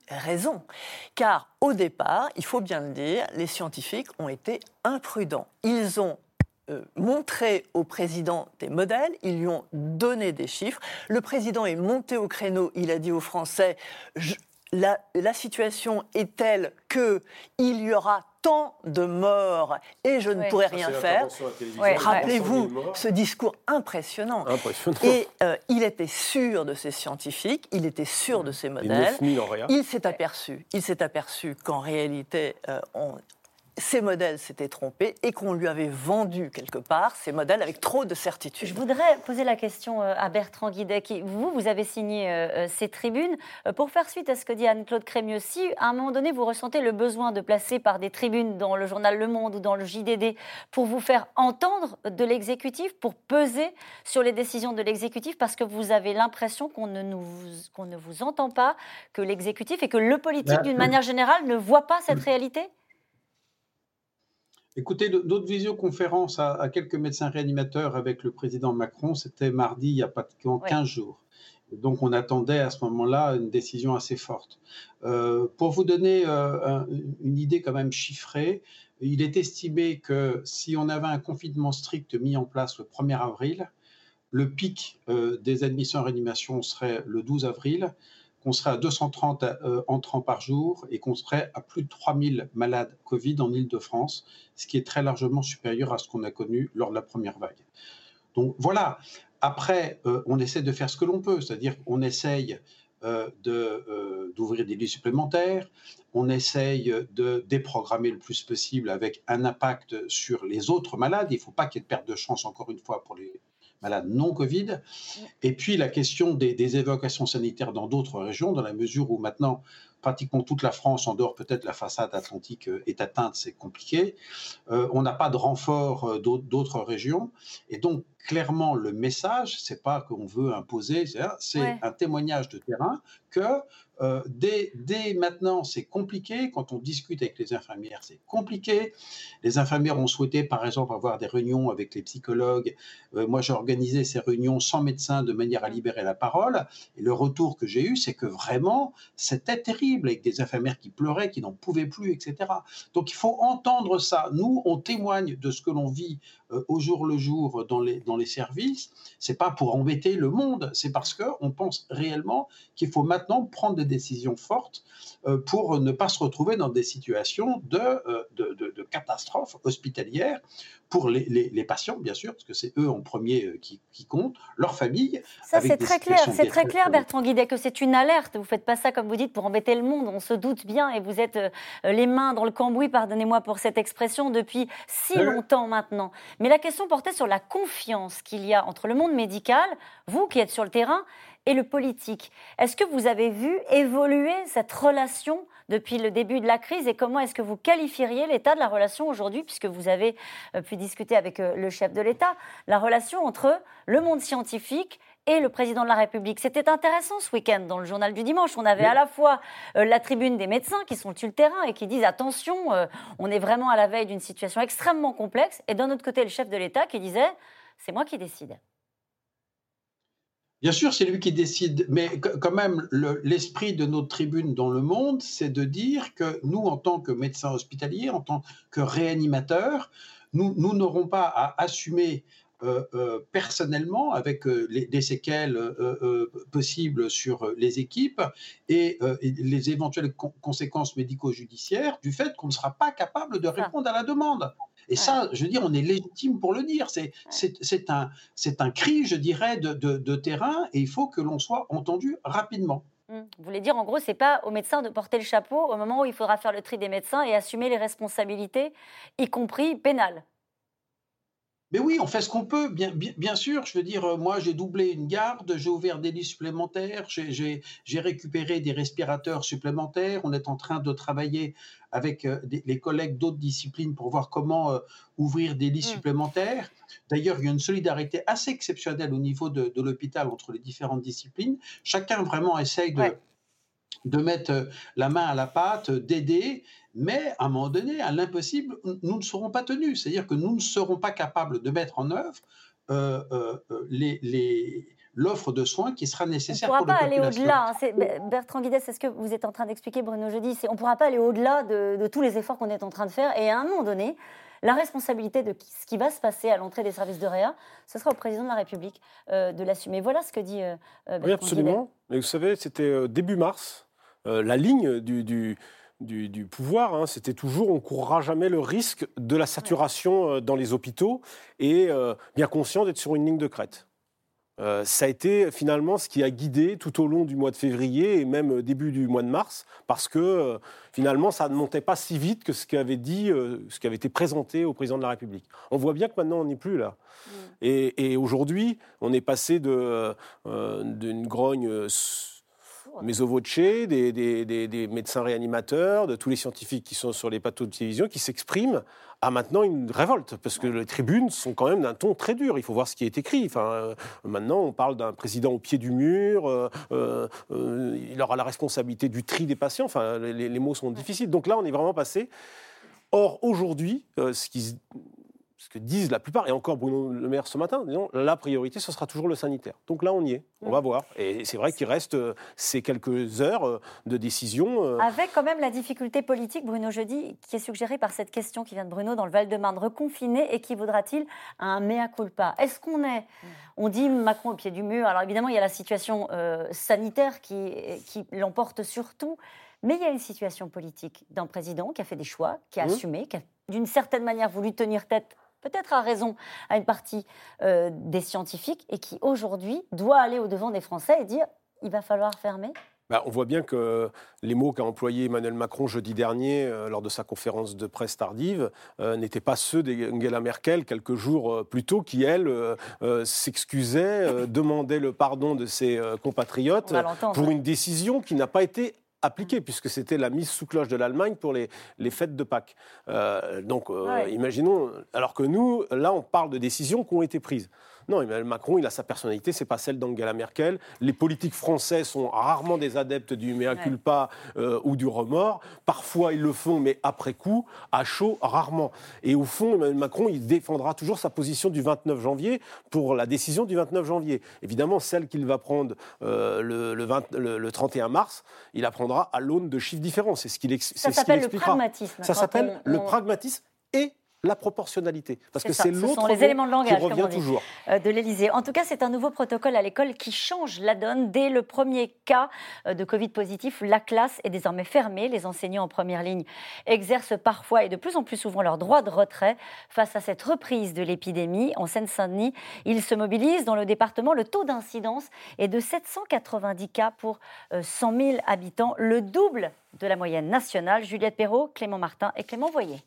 raison. Car au départ, il faut bien le dire, les scientifiques ont été imprudents. Ils ont montré au président des modèles, ils lui ont donné des chiffres. Le président est monté au créneau, il a dit aux Français la situation est telle qu'il y aura tant de morts et je ne pourrai rien faire. Rappelez-vous ce discours impressionnant. Et il était sûr de ses scientifiques, il était sûr de ses modèles. Il s'est aperçu qu'en réalité, ces modèles s'étaient trompés et qu'on lui avait vendu quelque part ces modèles avec trop de certitude. Je voudrais poser la question à Bertrand Guidet. Vous avez signé ces tribunes. Pour faire suite à ce que dit Anne-Claude Crémieux, si à un moment donné vous ressentez le besoin de placer par des tribunes dans le journal Le Monde ou dans le JDD pour vous faire entendre de l'exécutif, pour peser sur les décisions de l'exécutif, parce que vous avez l'impression qu'on ne vous entend pas, que l'exécutif et que le politique, d'une manière générale, ne voit pas cette réalité ? Écoutez, d'autres visioconférences à quelques médecins réanimateurs avec le président Macron, c'était mardi, il y a pratiquement 15 jours. Donc on attendait à ce moment-là une décision assez forte. Pour vous donner une idée quand même chiffrée, il est estimé que si on avait un confinement strict mis en place le 1er avril, le pic des admissions en réanimation serait le 12 avril, qu'on serait à 230 entrants par jour et qu'on serait à plus de 3000 malades Covid en Île-de-France, ce qui est très largement supérieur à ce qu'on a connu lors de la première vague. Donc voilà, après, on essaie de faire ce que l'on peut, c'est-à-dire qu'on essaye d'ouvrir des lits supplémentaires, on essaye de déprogrammer le plus possible avec un impact sur les autres malades. Il ne faut pas qu'il y ait de perte de chance, encore une fois, pour les malades non Covid. Et puis la question des évacuations sanitaires dans d'autres régions, dans la mesure où maintenant pratiquement toute la France, en dehors peut-être la façade atlantique, est atteinte, c'est compliqué. On n'a pas de renfort d'autres régions. Et donc clairement le message, c'est pas qu'on veut imposer, c'est un témoignage de terrain que dès maintenant, c'est compliqué. Quand on discute avec les infirmières, c'est compliqué. Les infirmières ont souhaité, par exemple, avoir des réunions avec les psychologues. Moi, j'ai organisé ces réunions sans médecin de manière à libérer la parole. Et le retour que j'ai eu, c'est que vraiment, c'était terrible, avec des infirmières qui pleuraient, qui n'en pouvaient plus, etc. Donc, il faut entendre ça. Nous, on témoigne de ce que l'on vit au jour le jour dans les services. C'est pas pour embêter le monde, c'est parce qu'on pense réellement qu'il faut maintenant prendre des décisions fortes pour ne pas se retrouver dans des situations de catastrophe hospitalière pour les patients, bien sûr, parce que c'est eux en premier qui comptent, leur famille. Ça, c'est très clair. C'est très clair, Bertrand Guidet, que c'est une alerte. Vous ne faites pas ça, comme vous dites, pour embêter le monde. On se doute bien et vous êtes les mains dans le cambouis, pardonnez-moi pour cette expression, depuis si longtemps maintenant. Mais la question portait sur la confiance qu'il y a entre le monde médical, vous qui êtes sur le terrain, et le politique. Est-ce que vous avez vu évoluer cette relation depuis le début de la crise et comment est-ce que vous qualifieriez l'état de la relation aujourd'hui, puisque vous avez pu discuter avec le chef de l'État, la relation entre le monde scientifique et le président de la République? C'était intéressant ce week-end dans le journal du dimanche. On avait à la fois la tribune des médecins qui sont sur le terrain et qui disent attention, on est vraiment à la veille d'une situation extrêmement complexe, et d'un autre côté le chef de l'État qui disait c'est moi qui décide. Bien sûr, c'est lui qui décide, mais quand même, l'esprit de notre tribune dans le monde, c'est de dire que nous, en tant que médecins hospitaliers, en tant que réanimateurs, nous n'aurons pas à assumer personnellement, avec les séquelles possibles sur les équipes et les éventuelles conséquences médico-judiciaires du fait qu'on ne sera pas capable de répondre à la demande. Et ça, je veux dire, on est légitime pour le dire. C'est un cri, je dirais, de terrain, et il faut que l'on soit entendu rapidement. Vous voulez dire, en gros, c'est pas aux médecins de porter le chapeau au moment où il faudra faire le tri des médecins et assumer les responsabilités, y compris pénales. Mais oui, on fait ce qu'on peut, bien sûr. Je veux dire, moi, j'ai doublé une garde, j'ai ouvert des lits supplémentaires, j'ai récupéré des respirateurs supplémentaires. On est en train de travailler avec les collègues d'autres disciplines pour voir comment ouvrir des lits supplémentaires. D'ailleurs, il y a une solidarité assez exceptionnelle au niveau de l'hôpital entre les différentes disciplines. Chacun vraiment essaye de mettre la main à la pâte, d'aider, mais à un moment donné, à l'impossible, nous ne serons pas tenus. C'est-à-dire que nous ne serons pas capables de mettre en œuvre l'offre de soins qui sera nécessaire pour les populations. On ne pourra pas aller au-delà. Bertrand Guidez, c'est ce que vous êtes en train d'expliquer, Bruno Jeudi. On ne pourra pas aller au-delà de tous les efforts qu'on est en train de faire. Et à un moment donné, la responsabilité de ce qui va se passer à l'entrée des services de réa, ce sera au président de la République de l'assumer. Voilà ce que dit Bertrand Guidez. Oui, absolument. Mais vous savez, c'était début mars. La ligne du pouvoir, c'était toujours on ne courra jamais le risque de la saturation dans les hôpitaux et bien conscient d'être sur une ligne de crête. Ça a été finalement ce qui a guidé tout au long du mois de février et même début du mois de mars, parce que finalement ça ne montait pas si vite que ce qui avait été présenté au président de la République. On voit bien que maintenant on n'est plus là. Et aujourd'hui, on est passé d'une grogne meso voce, des médecins réanimateurs, de tous les scientifiques qui sont sur les plateaux de télévision, qui s'expriment, à maintenant une révolte, parce que les tribunes sont quand même d'un ton très dur. Il faut voir ce qui est écrit. Maintenant, on parle d'un président au pied du mur, il aura la responsabilité du tri des patients. Les mots sont difficiles. Donc là, on est vraiment passé. Or, aujourd'hui, ce que disent la plupart, et encore Bruno Le Maire ce matin, disons, la priorité, ce sera toujours le sanitaire. Donc là, on y est, on va voir. Et c'est vrai qu'il reste ces quelques heures de décision. Avec quand même la difficulté politique, Bruno Jeudi, qui est suggérée par cette question qui vient de Bruno dans le Val-de-Marne. Reconfiné équivaudra-t-il à un mea culpa ? Est-ce qu'on est... On dit Macron au pied du mur. Alors évidemment, il y a la situation sanitaire qui l'emporte sur tout. Mais il y a une situation politique d'un président qui a fait des choix, qui a assumé, qui a d'une certaine manière voulu tenir tête, peut-être à raison, à une partie des scientifiques et qui aujourd'hui doit aller au-devant des Français et dire il va falloir fermer. On voit bien que les mots qu'a employés Emmanuel Macron jeudi dernier lors de sa conférence de presse tardive n'étaient pas ceux d'Angela Merkel quelques jours plus tôt, qui, elle, s'excusait, demandait le pardon de ses compatriotes pour une décision qui n'a pas été appliquée, puisque c'était la mise sous cloche de l'Allemagne pour les fêtes de Pâques. Imaginons, alors que nous, là, on parle de décisions qui ont été prises. Non, Emmanuel Macron, il a sa personnalité, c'est pas celle d'Angela Merkel. Les politiques français sont rarement des adeptes du mea culpa ou du remords. Parfois, ils le font, mais après coup, à chaud, rarement. Et au fond, Emmanuel Macron, il défendra toujours sa position du 29 janvier pour la décision du 29 janvier. Évidemment, celle qu'il va prendre le 31 mars, il la prendra à l'aune de chiffres différents. C'est ce qu'il expliquera. Ça s'appelle le pragmatisme. Ça s'appelle le pragmatisme et la proportionnalité, parce que c'est l'autre les éléments de langage, qui revient toujours de l'Élysée. En tout cas, c'est un nouveau protocole à l'école qui change la donne. Dès le premier cas de Covid positif, la classe est désormais fermée. Les enseignants en première ligne exercent parfois et de plus en plus souvent leur droit de retrait face à cette reprise de l'épidémie. En Seine-Saint-Denis, ils se mobilisent. Dans le département, le taux d'incidence est de 790 cas pour 100 000 habitants, le double de la moyenne nationale. Juliette Perrault, Clément Martin et Clément Voyer.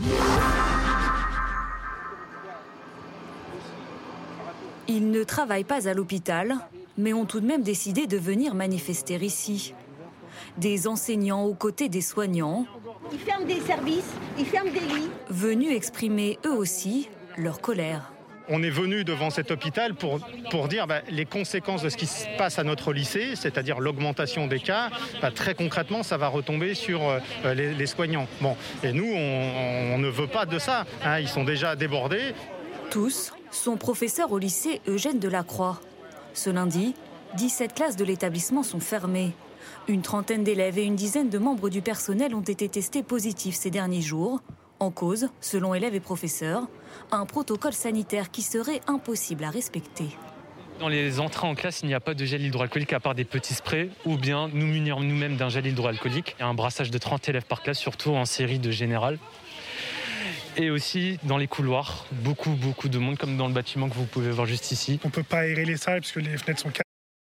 Ils ne travaillent pas à l'hôpital, mais ont tout de même décidé de venir manifester ici. Des enseignants aux côtés des soignants. Ils ferment des services, ils ferment des lits. Venus exprimer eux aussi leur colère. On est venu devant cet hôpital pour dire les conséquences de ce qui se passe à notre lycée, c'est-à-dire l'augmentation des cas. Très concrètement, ça va retomber sur les soignants. Et nous, on ne veut pas de ça. Ils sont déjà débordés. Tous sont professeurs au lycée Eugène Delacroix. Ce lundi, 17 classes de l'établissement sont fermées. Une trentaine d'élèves et une dizaine de membres du personnel ont été testés positifs ces derniers jours. En cause, selon élèves et professeurs, un protocole sanitaire qui serait impossible à respecter. Dans les entrées en classe, il n'y a pas de gel hydroalcoolique à part des petits sprays ou bien nous munir nous-mêmes d'un gel hydroalcoolique. Il y a un brassage de 30 élèves par classe, surtout en série de générale. Et aussi dans les couloirs, beaucoup de monde, comme dans le bâtiment que vous pouvez voir juste ici. On ne peut pas aérer les salles parce que les fenêtres sont cassées.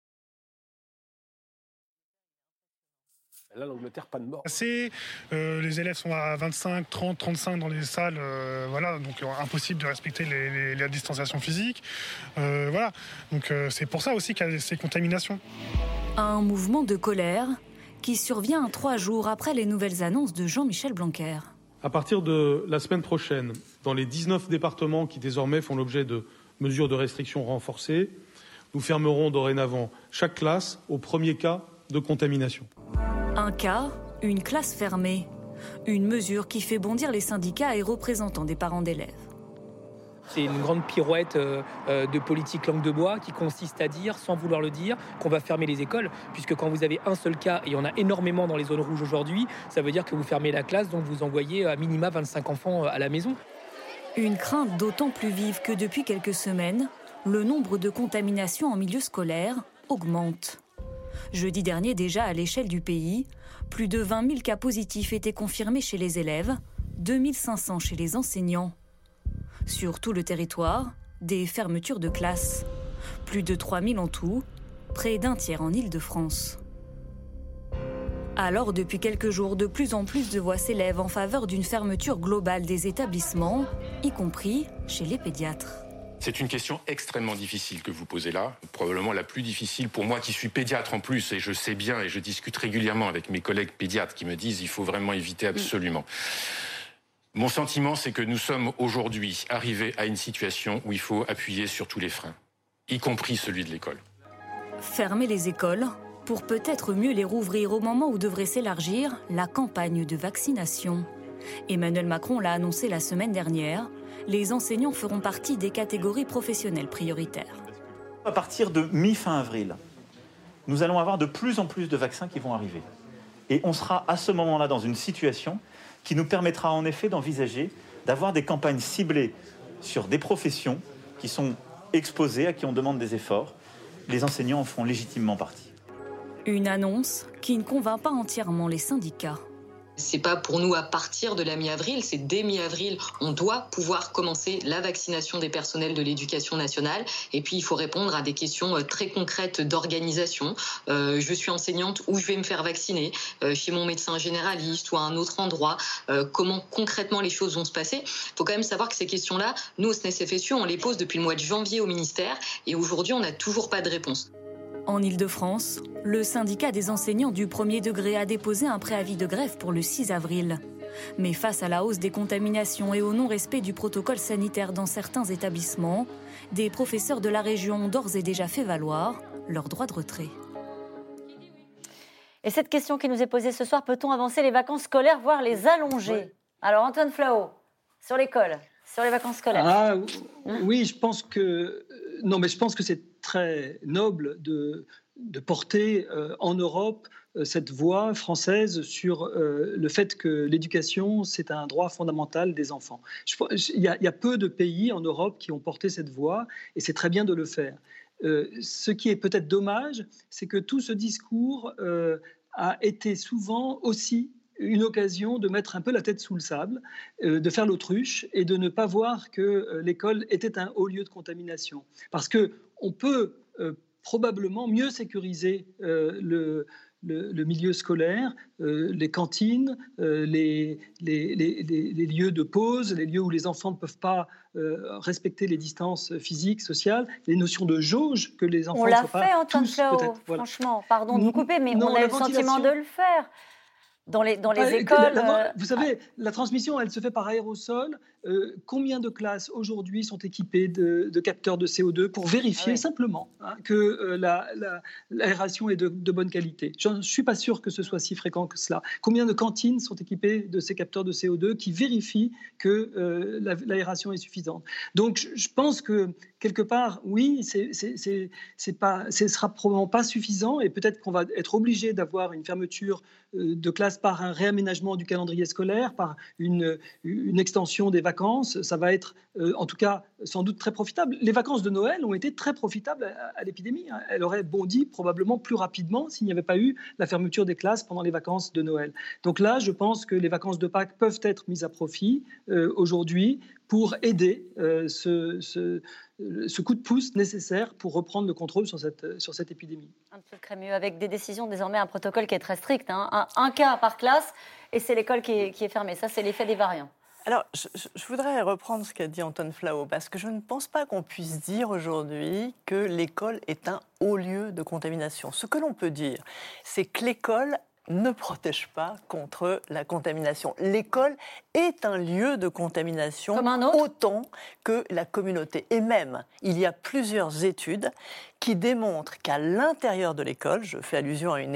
Là, l'Angleterre, pas de mort. Les élèves sont à 25, 30, 35 dans les salles, donc impossible de respecter la distanciation physique. Donc c'est pour ça aussi qu'il y a ces contaminations. Un mouvement de colère qui survient 3 jours après les nouvelles annonces de Jean-Michel Blanquer. À partir de la semaine prochaine, dans les 19 départements qui désormais font l'objet de mesures de restriction renforcées, nous fermerons dorénavant chaque classe au premier cas de contamination. Un cas, une classe fermée. Une mesure qui fait bondir les syndicats et représentants des parents d'élèves. C'est une grande pirouette de politique langue de bois qui consiste à dire, sans vouloir le dire, qu'on va fermer les écoles, puisque quand vous avez un seul cas, et il y en a énormément dans les zones rouges aujourd'hui, ça veut dire que vous fermez la classe, donc vous envoyez à minima 25 enfants à la maison. Une crainte d'autant plus vive que depuis quelques semaines, le nombre de contaminations en milieu scolaire augmente. Jeudi dernier, déjà à l'échelle du pays, plus de 20 000 cas positifs étaient confirmés chez les élèves, 2 500 chez les enseignants. Sur tout le territoire, des fermetures de classes. Plus de 3 000 en tout, près d'un tiers en Île-de-France. Alors, depuis quelques jours, de plus en plus de voix s'élèvent en faveur d'une fermeture globale des établissements, y compris chez les pédiatres. C'est une question extrêmement difficile que vous posez là, probablement la plus difficile pour moi qui suis pédiatre en plus, et je sais bien, et je discute régulièrement avec mes collègues pédiatres qui me disent qu'il faut vraiment éviter absolument. Mon sentiment, c'est que nous sommes aujourd'hui arrivés à une situation où il faut appuyer sur tous les freins, y compris celui de l'école. Fermer les écoles pour peut-être mieux les rouvrir au moment où devrait s'élargir la campagne de vaccination. Emmanuel Macron l'a annoncé la semaine dernière, les enseignants feront partie des catégories professionnelles prioritaires. À partir de mi-fin avril, nous allons avoir de plus en plus de vaccins qui vont arriver. Et on sera à ce moment-là dans une situation qui nous permettra en effet d'envisager d'avoir des campagnes ciblées sur des professions qui sont exposées, à qui on demande des efforts. Les enseignants en feront légitimement partie. Une annonce qui ne convainc pas entièrement les syndicats. C'est pas pour nous à partir de la mi-avril, c'est dès mi-avril, on doit pouvoir commencer la vaccination des personnels de l'éducation nationale. Et puis il faut répondre à des questions très concrètes d'organisation. Je suis enseignante, où je vais me faire vacciner, chez mon médecin généraliste ou à un autre endroit. Comment concrètement les choses vont se passer. Il faut quand même savoir que ces questions-là, nous au SNES-FSU, on les pose depuis le mois de janvier au ministère et aujourd'hui on n'a toujours pas de réponse. En Île-de-France, le syndicat des enseignants du premier degré a déposé un préavis de grève pour le 6 avril. Mais face à la hausse des contaminations et au non-respect du protocole sanitaire dans certains établissements, des professeurs de la région ont d'ores et déjà fait valoir leur droit de retrait. Et cette question qui nous est posée ce soir, peut-on avancer les vacances scolaires, voire les allonger ? Oui. Alors Antoine Flahault, sur l'école, sur les vacances scolaires. Oui, je pense que c'est très noble de porter en Europe cette voix française sur le fait que l'éducation, c'est un droit fondamental des enfants. Il y a peu de pays en Europe qui ont porté cette voix, et c'est très bien de le faire. Ce qui est peut-être dommage, c'est que tout ce discours a été souvent aussi une occasion de mettre un peu la tête sous le sable, de faire l'autruche et de ne pas voir que l'école était un haut lieu de contamination. Parce qu'on peut probablement mieux sécuriser le milieu scolaire, les cantines, les lieux de pause, les lieux où les enfants ne peuvent pas respecter les distances physiques, sociales, les notions de jauge que les enfants ne sont pas tous... On l'a fait, Antoine Flahault, franchement, pardon de vous couper, mais on a le sentiment de le faire. Dans les écoles... Vous savez, la transmission, elle se fait par aérosol. Combien de classes aujourd'hui sont équipées de capteurs de CO2 pour vérifier simplement que l'aération est de bonne qualité. Je ne suis pas sûr que ce soit si fréquent que cela. Combien de cantines sont équipées de ces capteurs de CO2 qui vérifient que l'aération est suffisante. Donc je pense que quelque part, oui, ce sera probablement pas suffisant et peut-être qu'on va être obligé d'avoir une fermeture de classe par un réaménagement du calendrier scolaire, par une extension des vacances. Ça va être, en tout cas, sans doute très profitable. Les vacances de Noël ont été très profitables à l'épidémie. Elle aurait bondi probablement plus rapidement s'il n'y avait pas eu la fermeture des classes pendant les vacances de Noël. Donc là, je pense que les vacances de Pâques peuvent être mises à profit aujourd'hui pour aider ce coup de pouce nécessaire pour reprendre le contrôle sur cette épidémie. Un peu crémeux, avec des décisions, désormais un protocole qui est très strict. Un cas par classe et c'est l'école qui est fermée. Ça, c'est l'effet des variants. Alors, je voudrais reprendre ce qu'a dit Antoine Flahault, parce que je ne pense pas qu'on puisse dire aujourd'hui que l'école est un haut lieu de contamination. Ce que l'on peut dire, c'est que l'école ne protège pas contre la contamination. L'école est un lieu de contamination autant que la communauté. Et même, il y a plusieurs études qui démontre qu'à l'intérieur de l'école, je fais allusion à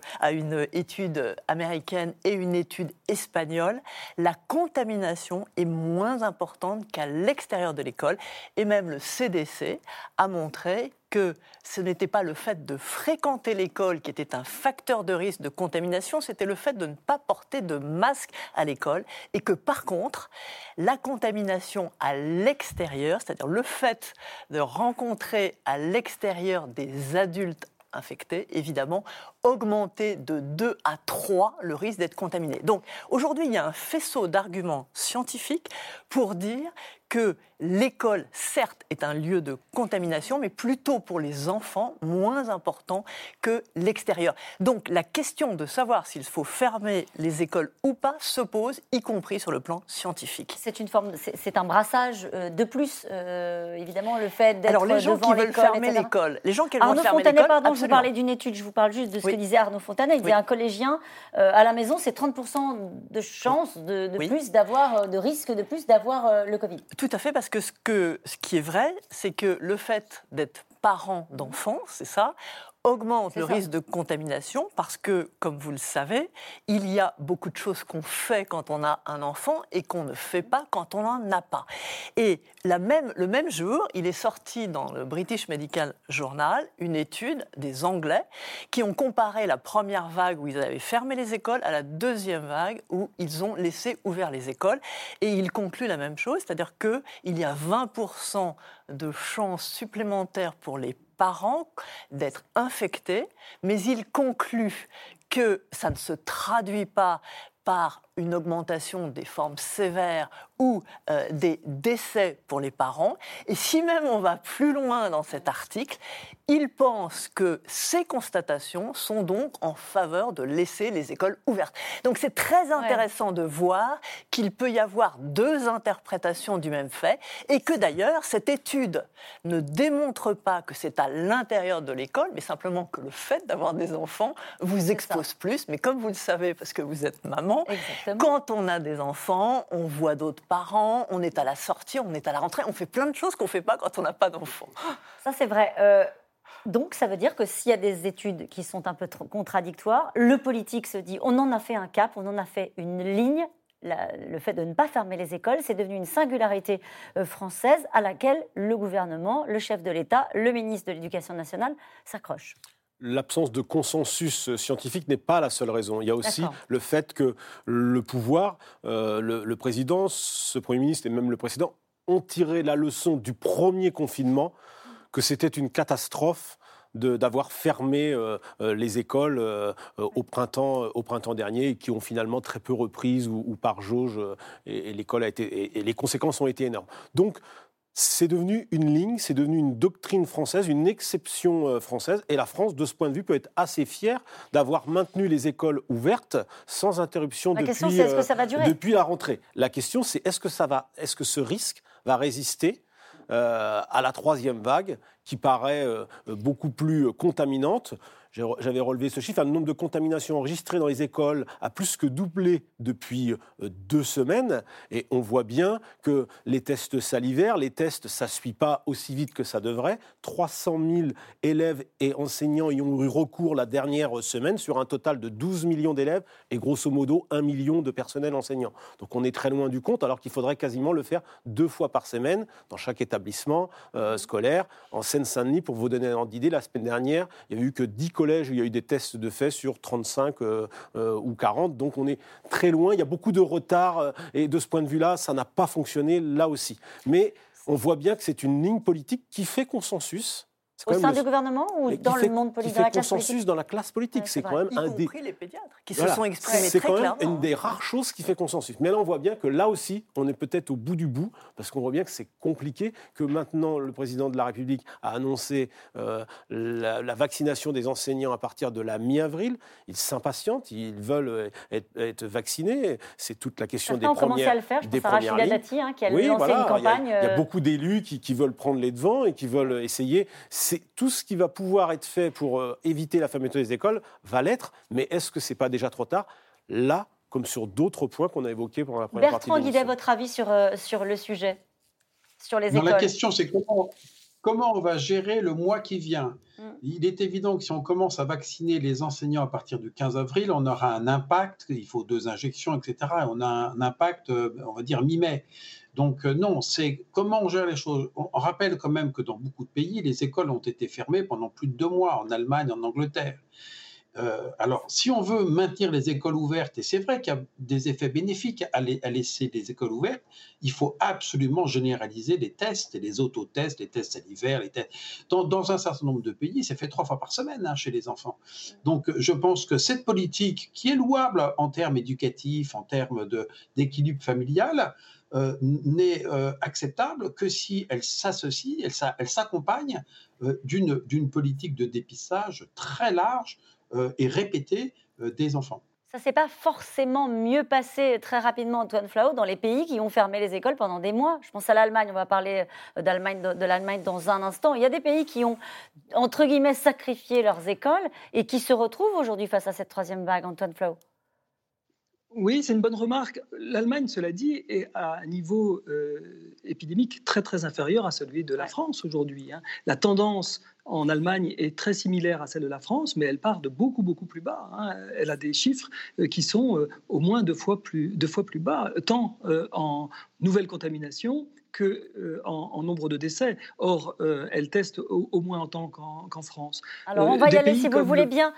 une étude américaine et une étude espagnole, la contamination est moins importante qu'à l'extérieur de l'école. Et même le CDC a montré que ce n'était pas le fait de fréquenter l'école qui était un facteur de risque de contamination, c'était le fait de ne pas porter de masque à l'école, et que par contre, la contamination à l'extérieur, c'est-à-dire le fait de rencontrer à l'extérieur des adultes infectés, évidemment, augmenter de 2 à 3 le risque d'être contaminé. Donc aujourd'hui, il y a un faisceau d'arguments scientifiques pour dire que l'école, certes, est un lieu de contamination, mais plutôt pour les enfants, moins important que l'extérieur. Donc la question de savoir s'il faut fermer les écoles ou pas se pose, y compris sur le plan scientifique. C'est un brassage de plus, évidemment, le fait d'être devant l'école. Alors les gens qui veulent fermer l'école, les gens qui veulent fermer l'école, pardon, absolument. je vous parlais d'une étude, je vous parle juste de ce que disait Arnaud Fontanet. Il disait un collégien à la maison, c'est 30% de chance de plus d'avoir, de risque de plus d'avoir le Covid. Tout à fait, parce que ce qui est vrai, c'est que le fait d'être parent d'enfants, c'est ça, augmente le risque de contamination parce que, comme vous le savez, il y a beaucoup de choses qu'on fait quand on a un enfant et qu'on ne fait pas quand on n'en a pas. Et le même jour, il est sorti dans le British Medical Journal une étude des Anglais qui ont comparé la première vague où ils avaient fermé les écoles à la deuxième vague où ils ont laissé ouvert les écoles. Et ils concluent la même chose, c'est-à-dire qu'il y a 20% de chances supplémentaires pour les parents d'être infectés, mais il conclut que ça ne se traduit pas par une augmentation des formes sévères ou des décès pour les parents. Et si même on va plus loin dans cet article, il pense que ces constatations sont donc en faveur de laisser les écoles ouvertes. Donc c'est très intéressant de voir qu'il peut y avoir deux interprétations du même fait et que d'ailleurs cette étude ne démontre pas que c'est à l'intérieur de l'école, mais simplement que le fait d'avoir des enfants vous expose plus. Mais comme vous le savez, parce que vous êtes maman, quand on a des enfants, on voit d'autres parents, on est à la sortie, on est à la rentrée, on fait plein de choses qu'on ne fait pas quand on n'a pas d'enfants. Ça, c'est vrai. Donc, ça veut dire que s'il y a des études qui sont un peu contradictoires, le politique se dit on en a fait un cap, on en a fait une ligne. Le fait de ne pas fermer les écoles, c'est devenu une singularité française à laquelle le gouvernement, le chef de l'État, le ministre de l'Éducation nationale s'accrochent. L'absence de consensus scientifique n'est pas la seule raison. Il y a aussi le fait que le pouvoir, le président, ce Premier ministre et même le précédent ont tiré la leçon du premier confinement, que c'était une catastrophe d'avoir fermé les écoles au printemps dernier et qui ont finalement très peu reprise ou par jauge et l'école a été et les conséquences ont été énormes. Donc c'est devenu une ligne, c'est devenu une doctrine française, une exception française. Et la France, de ce point de vue, peut être assez fière d'avoir maintenu les écoles ouvertes sans interruption depuis la rentrée. La question, c'est est-ce que ce risque va résister à la troisième vague qui paraît beaucoup plus contaminante. J'avais relevé ce chiffre, le nombre de contaminations enregistrées dans les écoles a plus que doublé depuis 2 semaines. Et on voit bien que les tests salivaires, ça ne suit pas aussi vite que ça devrait. 300 000 élèves et enseignants y ont eu recours la dernière semaine sur un total de 12 millions d'élèves et grosso modo 1 million de personnels enseignants. Donc on est très loin du compte alors qu'il faudrait quasiment le faire 2 fois par semaine dans chaque établissement scolaire. En Seine-Saint-Denis, pour vous donner un ordre d'idée, la semaine dernière, il n'y a eu que 10 collèges où il y a eu des tests de fait sur 35 ou 40. Donc on est très loin. Il y a beaucoup de retard et de ce point de vue-là, ça n'a pas fonctionné là aussi. Mais on voit bien que c'est une ligne politique qui fait consensus. Au sein du gouvernement ou dans le monde politique, qui fait consensus dans la classe politique. C'est quand même y compris les pédiatres qui se sont exprimés très clairement. C'est quand même une des rares choses qui fait consensus. Mais là, on voit bien que là aussi, on est peut-être au bout du bout, parce qu'on voit bien que c'est compliqué, que maintenant, le président de la République a annoncé la vaccination des enseignants à partir de la mi-avril. Ils s'impatientent, ils veulent être vaccinés. C'est toute la question des premières lignes. On commence à le faire. Je pense à Rachida Dati, qui a lancé une campagne. Il y a beaucoup d'élus qui veulent prendre les devants et qui veulent essayer. C'est tout ce qui va pouvoir être fait pour éviter la fermeture des écoles va l'être, mais est-ce que ce n'est pas déjà trop tard ? Là, comme sur d'autres points qu'on a évoqués pendant la première partie de l'émission. Bertrand Guillet, votre avis sur le sujet, sur les écoles ? La question, c'est comment on va gérer le mois qui vient. Il est évident que si on commence à vacciner les enseignants à partir du 15 avril, on aura un impact, il faut 2 injections, etc. On a un impact, on va dire, mi-mai. Donc non, c'est comment on gère les choses. On rappelle quand même que dans beaucoup de pays, les écoles ont été fermées pendant plus de 2 mois, en Allemagne, en Angleterre. Alors, si on veut maintenir les écoles ouvertes, et c'est vrai qu'il y a des effets bénéfiques à laisser les écoles ouvertes, il faut absolument généraliser les tests, les autotests, les tests salivaires, les tests. Dans un certain nombre de pays, c'est fait 3 fois par semaine chez les enfants. Donc, je pense que cette politique, qui est louable en termes éducatifs, en termes d'équilibre familial, n'est acceptable que si elle s'associe, elle s'accompagne d'une politique de dépistage très large et répétée des enfants. Ça ne s'est pas forcément mieux passé très rapidement, Antoine Flahault, dans les pays qui ont fermé les écoles pendant des mois. Je pense à l'Allemagne, on va parler de l'Allemagne dans un instant. Il y a des pays qui ont, entre guillemets, sacrifié leurs écoles et qui se retrouvent aujourd'hui face à cette 3e vague, Antoine Flahault. Oui, c'est une bonne remarque. L'Allemagne, cela dit, est à un niveau épidémique très très inférieur à celui de la France aujourd'hui. La tendance en Allemagne est très similaire à celle de la France, mais elle part de beaucoup plus bas. Elle a des chiffres qui sont au moins 2 fois plus bas, tant en nouvelles contaminations qu'en nombre de décès. Or, elle teste au moins autant qu'en France. Alors, on va y aller si vous le voulez bien.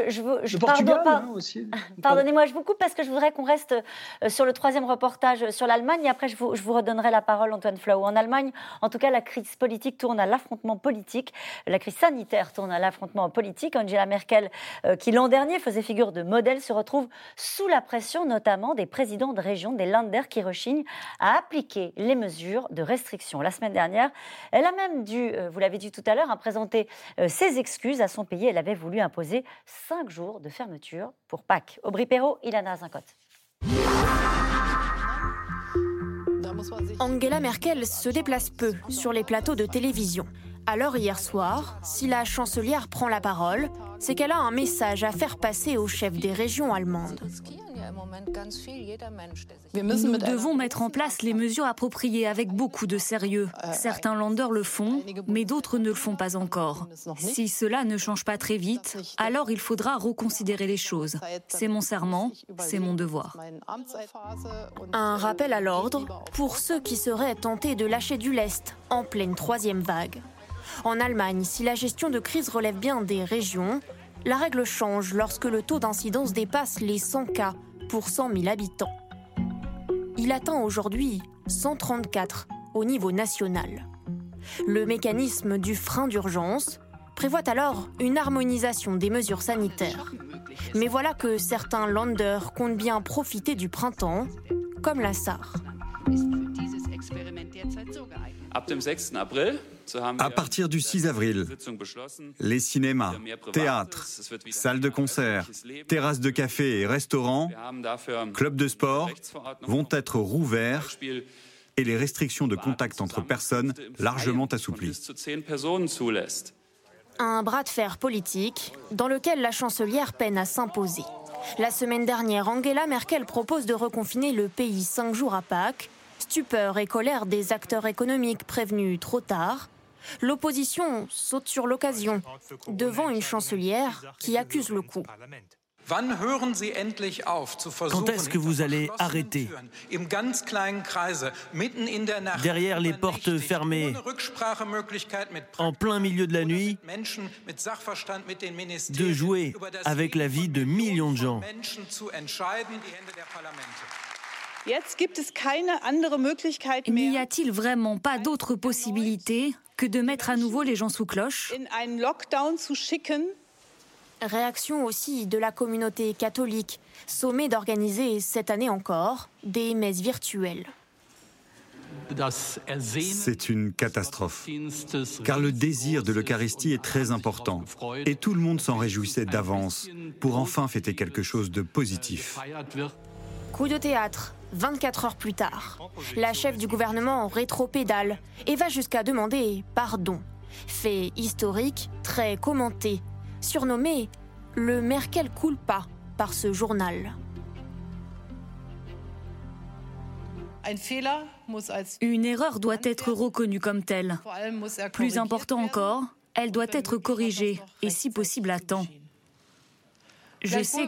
Pardonnez-moi, je vous coupe parce que je voudrais qu'on reste sur le 3e reportage sur l'Allemagne et après, je vous redonnerai la parole, Antoine Flahault. En Allemagne, en tout cas, la crise politique tourne à l'affrontement politique. La crise sanitaire tourne à l'affrontement politique. Angela Merkel, qui l'an dernier faisait figure de modèle, se retrouve sous la pression notamment des présidents de région, des Länder, qui rechignent à appliquer les mesures de restriction. La semaine dernière, elle a même dû, vous l'avez dit tout à l'heure, présenter ses excuses à son pays. Elle avait voulu imposer 5 jours de fermeture pour Pâques. Aubry Perrault, Ilana Zincotte. Angela Merkel se déplace peu sur les plateaux de télévision. Alors hier soir, si la chancelière prend la parole, c'est qu'elle a un message à faire passer aux chefs des régions allemandes. Nous devons mettre en place les mesures appropriées avec beaucoup de sérieux. Certains Länder le font, mais d'autres ne le font pas encore. Si cela ne change pas très vite, alors il faudra reconsidérer les choses. C'est mon serment, c'est mon devoir. Un rappel à l'ordre pour ceux qui seraient tentés de lâcher du lest en pleine 3e vague. En Allemagne, si la gestion de crise relève bien des régions, la règle change lorsque le taux d'incidence dépasse les 100 cas pour 100 000 habitants. Il atteint aujourd'hui 134 au niveau national. Le mécanisme du frein d'urgence prévoit alors une harmonisation des mesures sanitaires. Mais voilà que certains Länder comptent bien profiter du printemps, comme la Sarre. À partir du 6 avril, les cinémas, théâtres, salles de concert, terrasses de café et restaurants, clubs de sport vont être rouverts et les restrictions de contact entre personnes largement assouplies. Un bras de fer politique dans lequel la chancelière peine à s'imposer. La semaine dernière, Angela Merkel propose de reconfiner le pays 5 jours à Pâques. Stupeur et colère des acteurs économiques prévenus trop tard. L'opposition saute sur l'occasion devant une chancelière qui accuse le coup. Quand est-ce que vous allez arrêter? Derrière les portes fermées, en plein milieu de la nuit, de jouer avec la vie de millions de gens. N'y a-t-il vraiment pas d'autre possibilité que de mettre à nouveau les gens sous cloche? Réaction aussi de la communauté catholique, sommée d'organiser cette année encore des messes virtuelles. C'est une catastrophe, car le désir de l'Eucharistie est très important et tout le monde s'en réjouissait d'avance pour enfin fêter quelque chose de positif. Coup de théâtre, 24 heures plus tard. La chef du gouvernement rétropédale et va jusqu'à demander pardon. Fait historique, très commenté, surnommé le Merkel culpa par ce journal. Une erreur doit être reconnue comme telle. Plus important encore, elle doit être corrigée, et si possible à temps. Je sais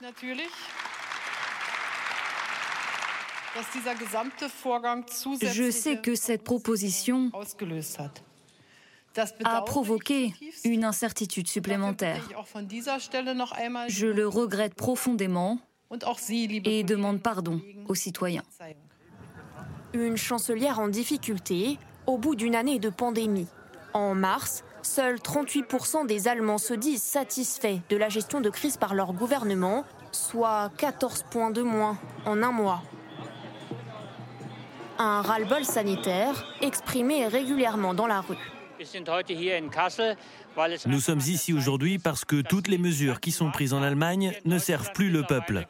que cette proposition a provoqué une incertitude supplémentaire. Je le regrette profondément et demande pardon aux citoyens. Une chancelière en difficulté au bout d'une année de pandémie. En mars, seuls 38% des Allemands se disent satisfaits de la gestion de crise par leur gouvernement, soit 14 points de moins en un mois. Un ras-le-bol sanitaire exprimé régulièrement dans la rue. Nous sommes ici aujourd'hui parce que toutes les mesures qui sont prises en Allemagne ne servent plus le peuple.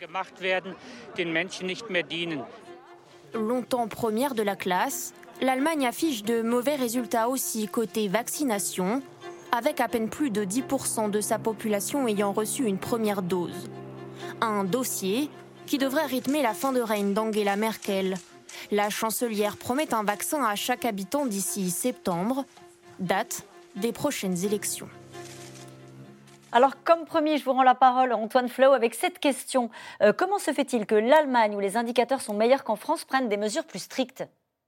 Longtemps première de la classe, l'Allemagne affiche de mauvais résultats aussi côté vaccination, avec à peine plus de 10% de sa population ayant reçu une première dose. Un dossier qui devrait rythmer la fin de règne d'Angela Merkel. La chancelière promet un vaccin à chaque habitant d'ici septembre, date des prochaines élections. Alors, comme promis, je vous rends la parole à Antoine Flau avec cette question. Comment se fait-il que l'Allemagne, où les indicateurs sont meilleurs qu'en France, prenne des mesures plus strictes ?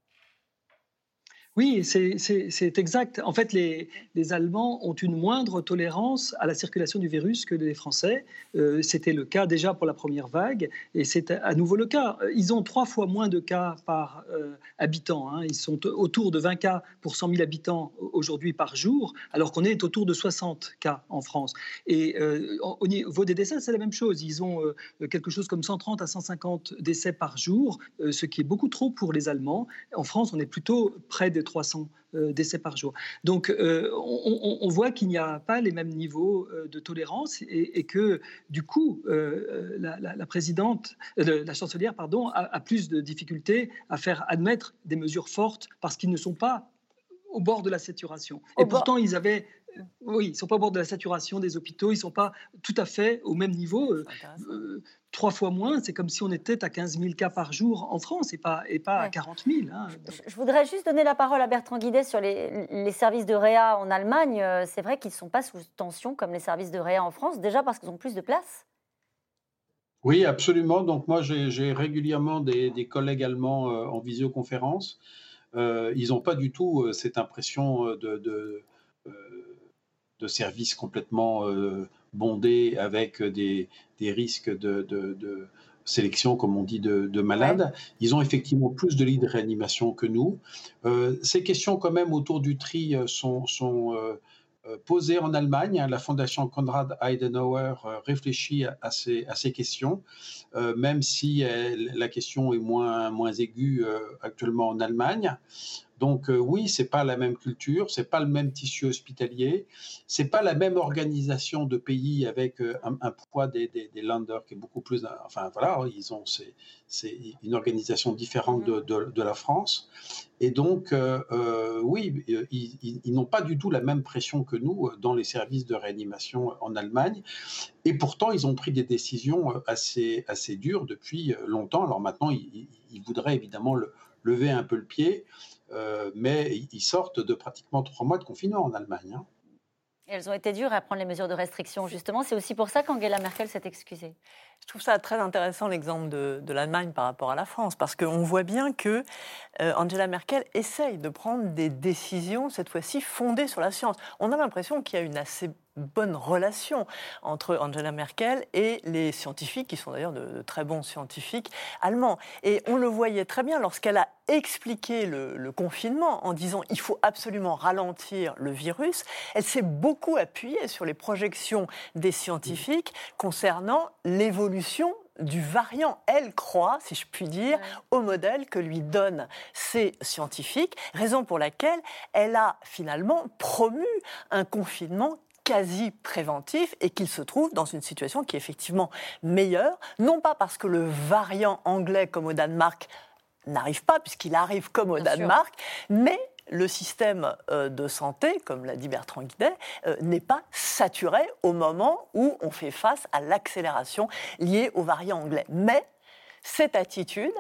Oui, c'est exact. En fait, les Allemands ont une moindre tolérance à la circulation du virus que les Français. C'était le cas déjà pour la première vague et c'est à nouveau le cas. Ils ont 3 fois moins de cas par habitant. Ils sont autour de 20 cas pour 100 000 habitants aujourd'hui par jour, alors qu'on est autour de 60 cas en France. Et au niveau des décès, c'est la même chose. Ils ont quelque chose comme 130 à 150 décès par jour, ce qui est beaucoup trop pour les Allemands. En France, on est plutôt près de 300 décès par jour. Donc on voit qu'il n'y a pas les mêmes niveaux de tolérance et que du coup la présidente, la chancelière a plus de difficultés à faire admettre des mesures fortes parce qu'ils ne sont pas au bord de la saturation. Et pourtant ils ne sont pas au bord de la saturation des hôpitaux, ils ne sont pas tout à fait au même niveau. 3 fois moins, c'est comme si on était à 15 000 cas par jour en France et pas à 40 000. Je voudrais juste donner la parole à Bertrand Guidet sur les services de réa en Allemagne. C'est vrai qu'ils ne sont pas sous tension comme les services de réa en France, déjà parce qu'ils ont plus de place. Oui, absolument. Donc moi, j'ai régulièrement des collègues allemands en visioconférence. Ils n'ont pas du tout cette impression de services complètement bondés avec des risques de sélection, comme on dit, de malades. Ouais. Ils ont effectivement plus de lits de réanimation que nous. Ces questions quand même autour du tri sont posées en Allemagne. La Fondation Konrad Adenauer réfléchit à ces questions, même si la question est moins aiguë actuellement en Allemagne. Donc oui, c'est pas la même culture, c'est pas le même tissu hospitalier, c'est pas la même organisation de pays avec un poids des Länder qui est beaucoup plus. Enfin voilà, c'est une organisation différente de la France. Et donc oui, ils n'ont pas du tout la même pression que nous dans les services de réanimation en Allemagne. Et pourtant, ils ont pris des décisions assez dures depuis longtemps. Alors maintenant, ils voudraient évidemment lever un peu le pied. Mais ils sortent de pratiquement 3 mois de confinement en Allemagne. Et elles ont été dures à prendre les mesures de restriction, justement. C'est aussi pour ça qu'Angela Merkel s'est excusée. Je trouve ça très intéressant, l'exemple de l'Allemagne par rapport à la France, parce qu'on voit bien que Angela Merkel essaye de prendre des décisions, cette fois-ci, fondées sur la science. On a l'impression qu'il y a une assez bonne relation entre Angela Merkel et les scientifiques, qui sont d'ailleurs de très bons scientifiques allemands. Et on le voyait très bien lorsqu'elle a expliqué le confinement en disant il faut absolument ralentir le virus. Elle s'est beaucoup appuyée sur les projections des scientifiques concernant l'évolution du variant. Elle croit, si je puis dire, au modèle que lui donnent ces scientifiques, raison pour laquelle elle a finalement promu un confinement quasi préventif et qu'il se trouve dans une situation qui est effectivement meilleure, non pas parce que le variant anglais comme au Danemark n'arrive pas, puisqu'il arrive comme au Danemark, mais le système de santé, comme l'a dit Bertrand Guidet, n'est pas saturé au moment où on fait face à l'accélération liée au variant anglais. Mais cette attitude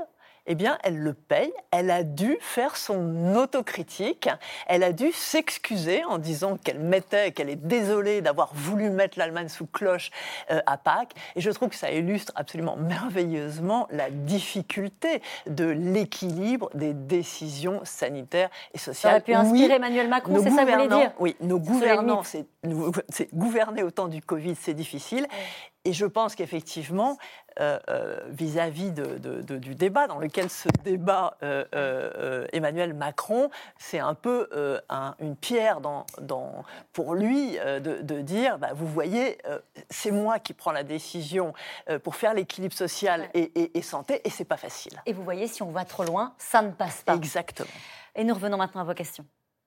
eh bien, elle le paye. Elle a dû faire son autocritique. Elle a dû s'excuser en disant qu'elle est désolée d'avoir voulu mettre l'Allemagne sous cloche à Pâques. Et je trouve que ça illustre absolument merveilleusement la difficulté de l'équilibre des décisions sanitaires et sociales. Ça aurait pu inspirer Emmanuel Macron, c'est ça que vous voulez dire? Oui, nos gouvernants, c'est gouverner au temps du Covid, c'est difficile. Et je pense qu'effectivement, vis-à-vis du débat, dans lequel se débat Emmanuel Macron, c'est un peu une pierre pour lui de dire, vous voyez, c'est moi qui prends la décision pour faire l'équilibre social et santé, et c'est pas facile. Et vous voyez, si on va trop loin, ça ne passe pas. Exactement. Et nous revenons maintenant à vos questions.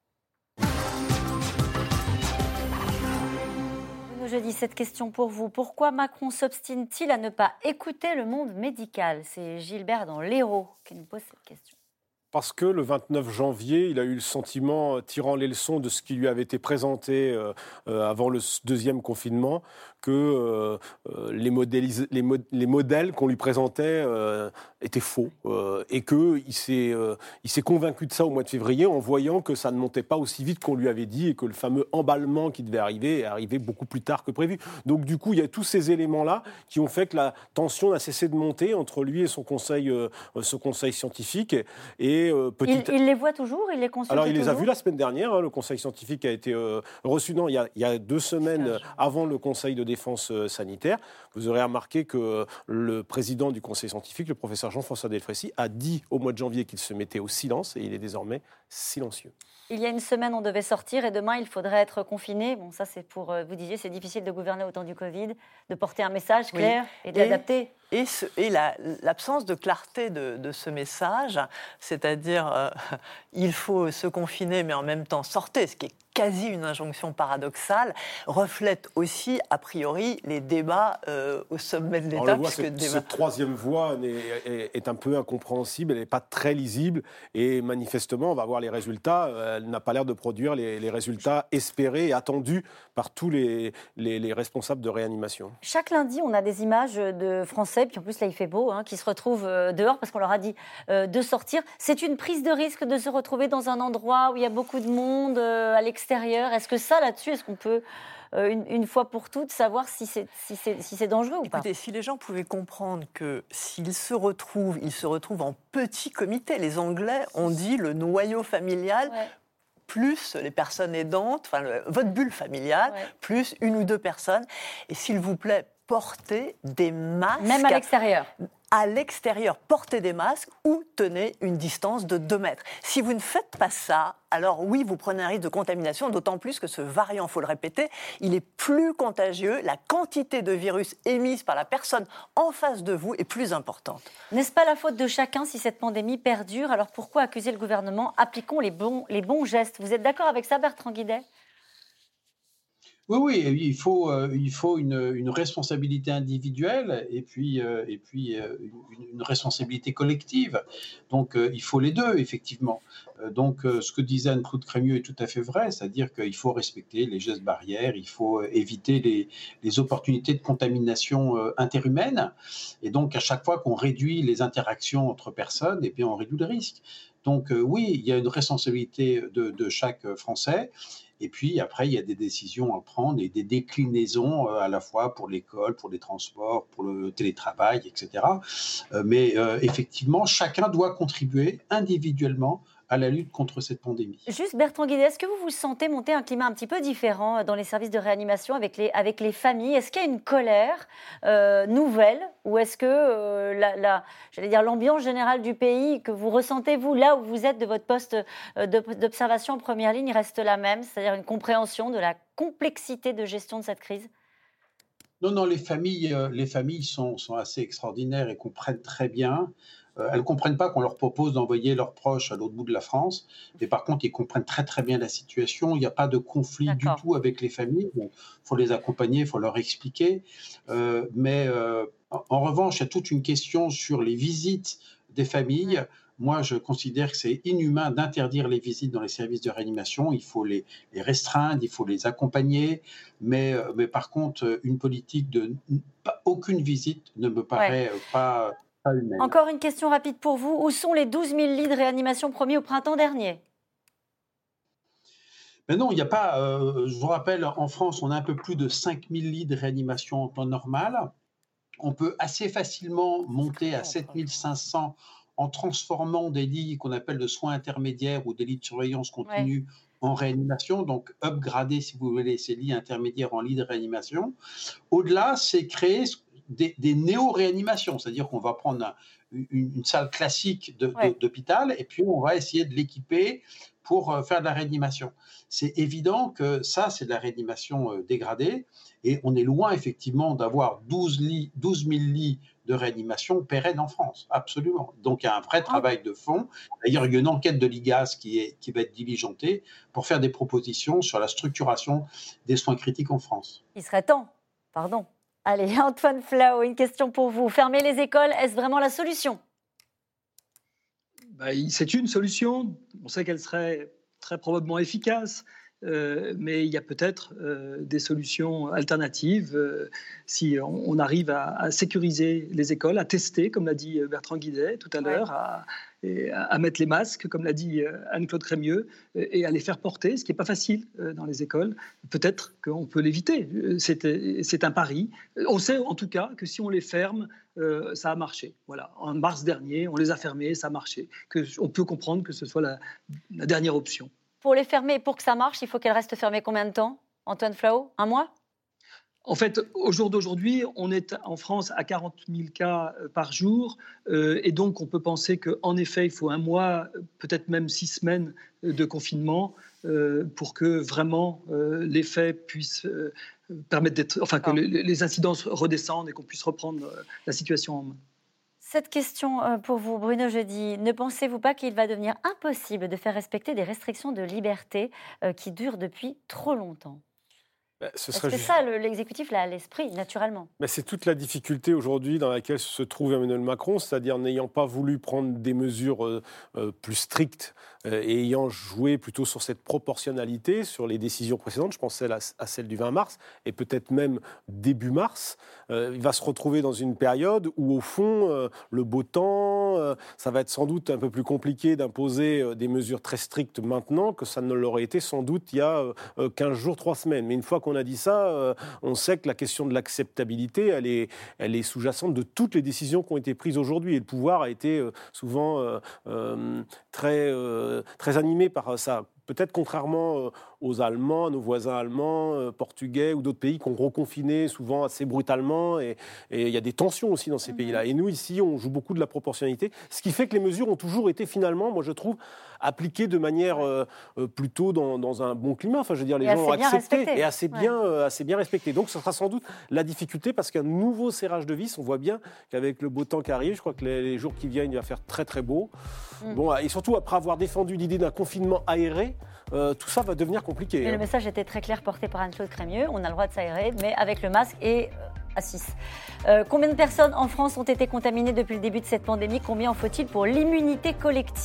Jeudi, cette question pour vous. Pourquoi Macron s'obstine-t-il à ne pas écouter le monde médical? C'est Gilbert dans l'Hérault qui nous pose cette question. Parce que le 29 janvier, il a eu le sentiment, tirant les leçons de ce qui lui avait été présenté avant le deuxième confinement, que les modèles qu'on lui présentait étaient faux et qu'il s'est convaincu de ça au mois de février en voyant que ça ne montait pas aussi vite qu'on lui avait dit et que le fameux emballement qui devait arriver est arrivé beaucoup plus tard que prévu. Donc du coup, il y a tous ces éléments-là qui ont fait que la tension n'a cessé de monter entre lui et son conseil scientifique. Et il les voit toujours, il les consulte toujours. Alors, il les a vus la semaine dernière. Le conseil scientifique a été reçu il y a 2 semaines avant le conseil de défense sanitaire. Vous aurez remarqué que le président du conseil scientifique, le professeur Jean-François Delfraissy, a dit au mois de janvier qu'il se mettait au silence et il est désormais silencieux. Il y a une semaine, on devait sortir et demain, il faudrait être confiné. Bon, ça, c'est pour, vous disiez, c'est difficile de gouverner au temps du Covid, de porter un message clair et de l'adapter. Et l'absence de clarté de ce message, c'est-à-dire il faut se confiner mais en même temps sortir, ce qui est quasi une injonction paradoxale, reflète aussi, a priori, les débats au sommet de l'État. Cette troisième voie est un peu incompréhensible, elle n'est pas très lisible et manifestement, on va voir les résultats. Elle n'a pas l'air de produire les résultats espérés et attendus par tous les responsables de réanimation. Chaque lundi, on a des images de Français, puis en plus là il fait beau, qui se retrouvent dehors parce qu'on leur a dit de sortir. C'est une prise de risque de se retrouver dans un endroit où il y a beaucoup de monde à l'extérieur. Est-ce que ça, là-dessus, est-ce qu'on peut, une fois pour toutes, savoir si c'est dangereux ou pas? Écoutez, si les gens pouvaient comprendre que s'ils se retrouvent, ils se retrouvent en petit comité. Les Anglais ont dit le noyau familial, plus les personnes aidantes, votre bulle familiale, plus 1 ou 2 personnes. Et s'il vous plaît, portez des masques. Même à l'extérieur. À l'extérieur, portez des masques ou tenez une distance de 2 mètres. Si vous ne faites pas ça, alors oui, vous prenez un risque de contamination, d'autant plus que ce variant, il faut le répéter, il est plus contagieux. La quantité de virus émise par la personne en face de vous est plus importante. N'est-ce pas la faute de chacun si cette pandémie perdure? Alors pourquoi accuser le gouvernement? Appliquons les bons gestes. Vous êtes d'accord avec ça, Bertrand Guidet? Oui, il faut une responsabilité individuelle et puis une responsabilité collective. Donc, il faut les deux, effectivement. Donc, ce que disait Anne-Claude Crémieux est tout à fait vrai, c'est-à-dire qu'il faut respecter les gestes barrières, il faut éviter les opportunités de contamination interhumaine. Et donc, à chaque fois qu'on réduit les interactions entre personnes, eh bien, on réduit le risque. Donc, oui, il y a une responsabilité de chaque Français. Et puis après, il y a des décisions à prendre et des déclinaisons à la fois pour l'école, pour les transports, pour le télétravail, etc. Mais effectivement, chacun doit contribuer individuellement à la lutte contre cette pandémie. Juste Bertrand Guidet, est-ce que vous sentez monter un climat un petit peu différent dans les services de réanimation avec les familles? Est-ce qu'il y a une colère nouvelle ou est-ce que l'ambiance générale du pays que vous ressentez, vous, là où vous êtes de votre poste d'observation en première ligne, reste la même, c'est-à-dire une compréhension de la complexité de gestion de cette crise? Non, les familles sont assez extraordinaires et comprennent très bien. Elles ne comprennent pas qu'on leur propose d'envoyer leurs proches à l'autre bout de la France, mais par contre, ils comprennent très très bien la situation. Il n'y a pas de conflit du tout avec les familles. Il faut les accompagner, il faut leur expliquer. Mais en revanche, il y a toute une question sur les visites des familles. Moi, je considère que c'est inhumain d'interdire les visites dans les services de réanimation. Il faut les restreindre, il faut les accompagner. Mais par contre, une politique de aucune visite ne me paraît pas pas humaine. Encore une question rapide pour vous. Où sont les 12 000 lits de réanimation promis au printemps dernier ? Mais non, il n'y a pas, je vous rappelle, en France, on a un peu plus de 5 000 lits de réanimation en temps normal. On peut assez facilement monter à 7 500 en transformant des lits qu'on appelle de soins intermédiaires ou des lits de surveillance continue en réanimation, donc upgrader, si vous voulez, ces lits intermédiaires en lits de réanimation. Au-delà, c'est créer des néo-réanimations, c'est-à-dire qu'on va prendre une salle classique d'hôpital et puis on va essayer de l'équiper pour faire de la réanimation. C'est évident que ça, c'est de la réanimation dégradée et on est loin effectivement d'avoir 12 000 lits de réanimation pérennes en France, absolument. Donc il y a un vrai travail de fond. D'ailleurs, il y a une enquête de l'IGAS qui va être diligentée pour faire des propositions sur la structuration des soins critiques en France. Il serait temps, pardon. Allez, Antoine Flau, une question pour vous. Fermer les écoles, est-ce vraiment la solution ? C'est une solution. On sait qu'elle serait très probablement efficace, mais il y a peut-être des solutions alternatives si on arrive à sécuriser les écoles, à tester, comme l'a dit Bertrand Guidet tout à l'heure, à mettre les masques, comme l'a dit Anne-Claude Crémieux, et à les faire porter, ce qui n'est pas facile dans les écoles. Peut-être qu'on peut l'éviter. C'est un pari. On sait en tout cas que si on les ferme, ça a marché. Voilà. En mars dernier, on les a fermés, ça a marché. On peut comprendre que ce soit la dernière option. Pour les fermer, pour que ça marche, il faut qu'elles restent fermées combien de temps, Antoine Flau ? 1 mois ? En fait, au jour d'aujourd'hui, on est en France à 40 000 cas par jour. Et donc, on peut penser qu'en effet, il faut 1 mois, peut-être même 6 semaines de confinement pour que vraiment l'effet puisse permettre que les incidences redescendent et qu'on puisse reprendre la situation en main. Cette question pour vous, Bruno Jeudi. Ne pensez-vous pas qu'il va devenir impossible de faire respecter des restrictions de liberté qui durent depuis trop longtemps ? Est-ce que ça, l'exécutif l'a à l'esprit, naturellement ? C'est toute la difficulté aujourd'hui dans laquelle se trouve Emmanuel Macron, c'est-à-dire n'ayant pas voulu prendre des mesures plus strictes et ayant joué plutôt sur cette proportionnalité, sur les décisions précédentes, je pense à celle du 20 mars, et peut-être même début mars, il va se retrouver dans une période où, au fond, le beau temps, ça va être sans doute un peu plus compliqué d'imposer des mesures très strictes maintenant que ça ne l'aurait été sans doute il y a 15 jours, 3 semaines. Mais une fois qu'on a dit ça, on sait que la question de l'acceptabilité, elle est sous-jacente de toutes les décisions qui ont été prises aujourd'hui. Et le pouvoir a été souvent très animé par ça. Peut-être contrairement aux Allemands, à nos voisins allemands, portugais ou d'autres pays qui ont reconfiné souvent assez brutalement. Et il y a des tensions aussi dans ces pays-là. Et nous, ici, on joue beaucoup de la proportionnalité. Ce qui fait que les mesures ont toujours été finalement, moi je trouve, appliquées de manière plutôt dans un bon climat. Enfin, je veux dire, les gens ont accepté et assez bien respecté. Donc, ce sera sans doute la difficulté parce qu'un nouveau serrage de vis, on voit bien qu'avec le beau temps qui arrive, je crois que les jours qui viennent, il va faire très très beau. Bon, et surtout, après avoir défendu l'idée d'un confinement aéré, tout ça va devenir compliqué. Mais le message était très clair, porté par Anne-Claude Crémieux. On a le droit de s'aérer, mais avec le masque et à 6. Combien de personnes en France ont été contaminées depuis le début de cette pandémie ? Combien en faut-il pour l'immunité collective ?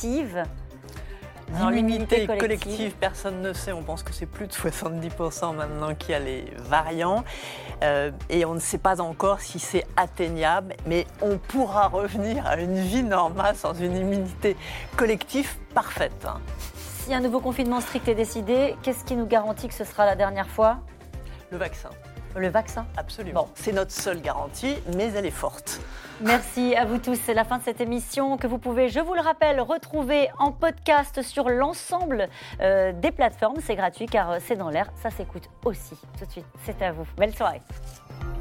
Alors, l'immunité collective, personne ne sait. On pense que c'est plus de 70% maintenant qu'il y a les variants. Et on ne sait pas encore si c'est atteignable. Mais on pourra revenir à une vie normale sans une immunité collective parfaite. Si un nouveau confinement strict est décidé, qu'est-ce qui nous garantit que ce sera la dernière fois ? Le vaccin. Le vaccin ? Absolument. Bon. C'est notre seule garantie, mais elle est forte. Merci à vous tous. C'est la fin de cette émission que vous pouvez, je vous le rappelle, retrouver en podcast sur l'ensemble des plateformes. C'est gratuit car c'est dans l'air, ça s'écoute aussi. Tout de suite, c'est à vous. Belle soirée.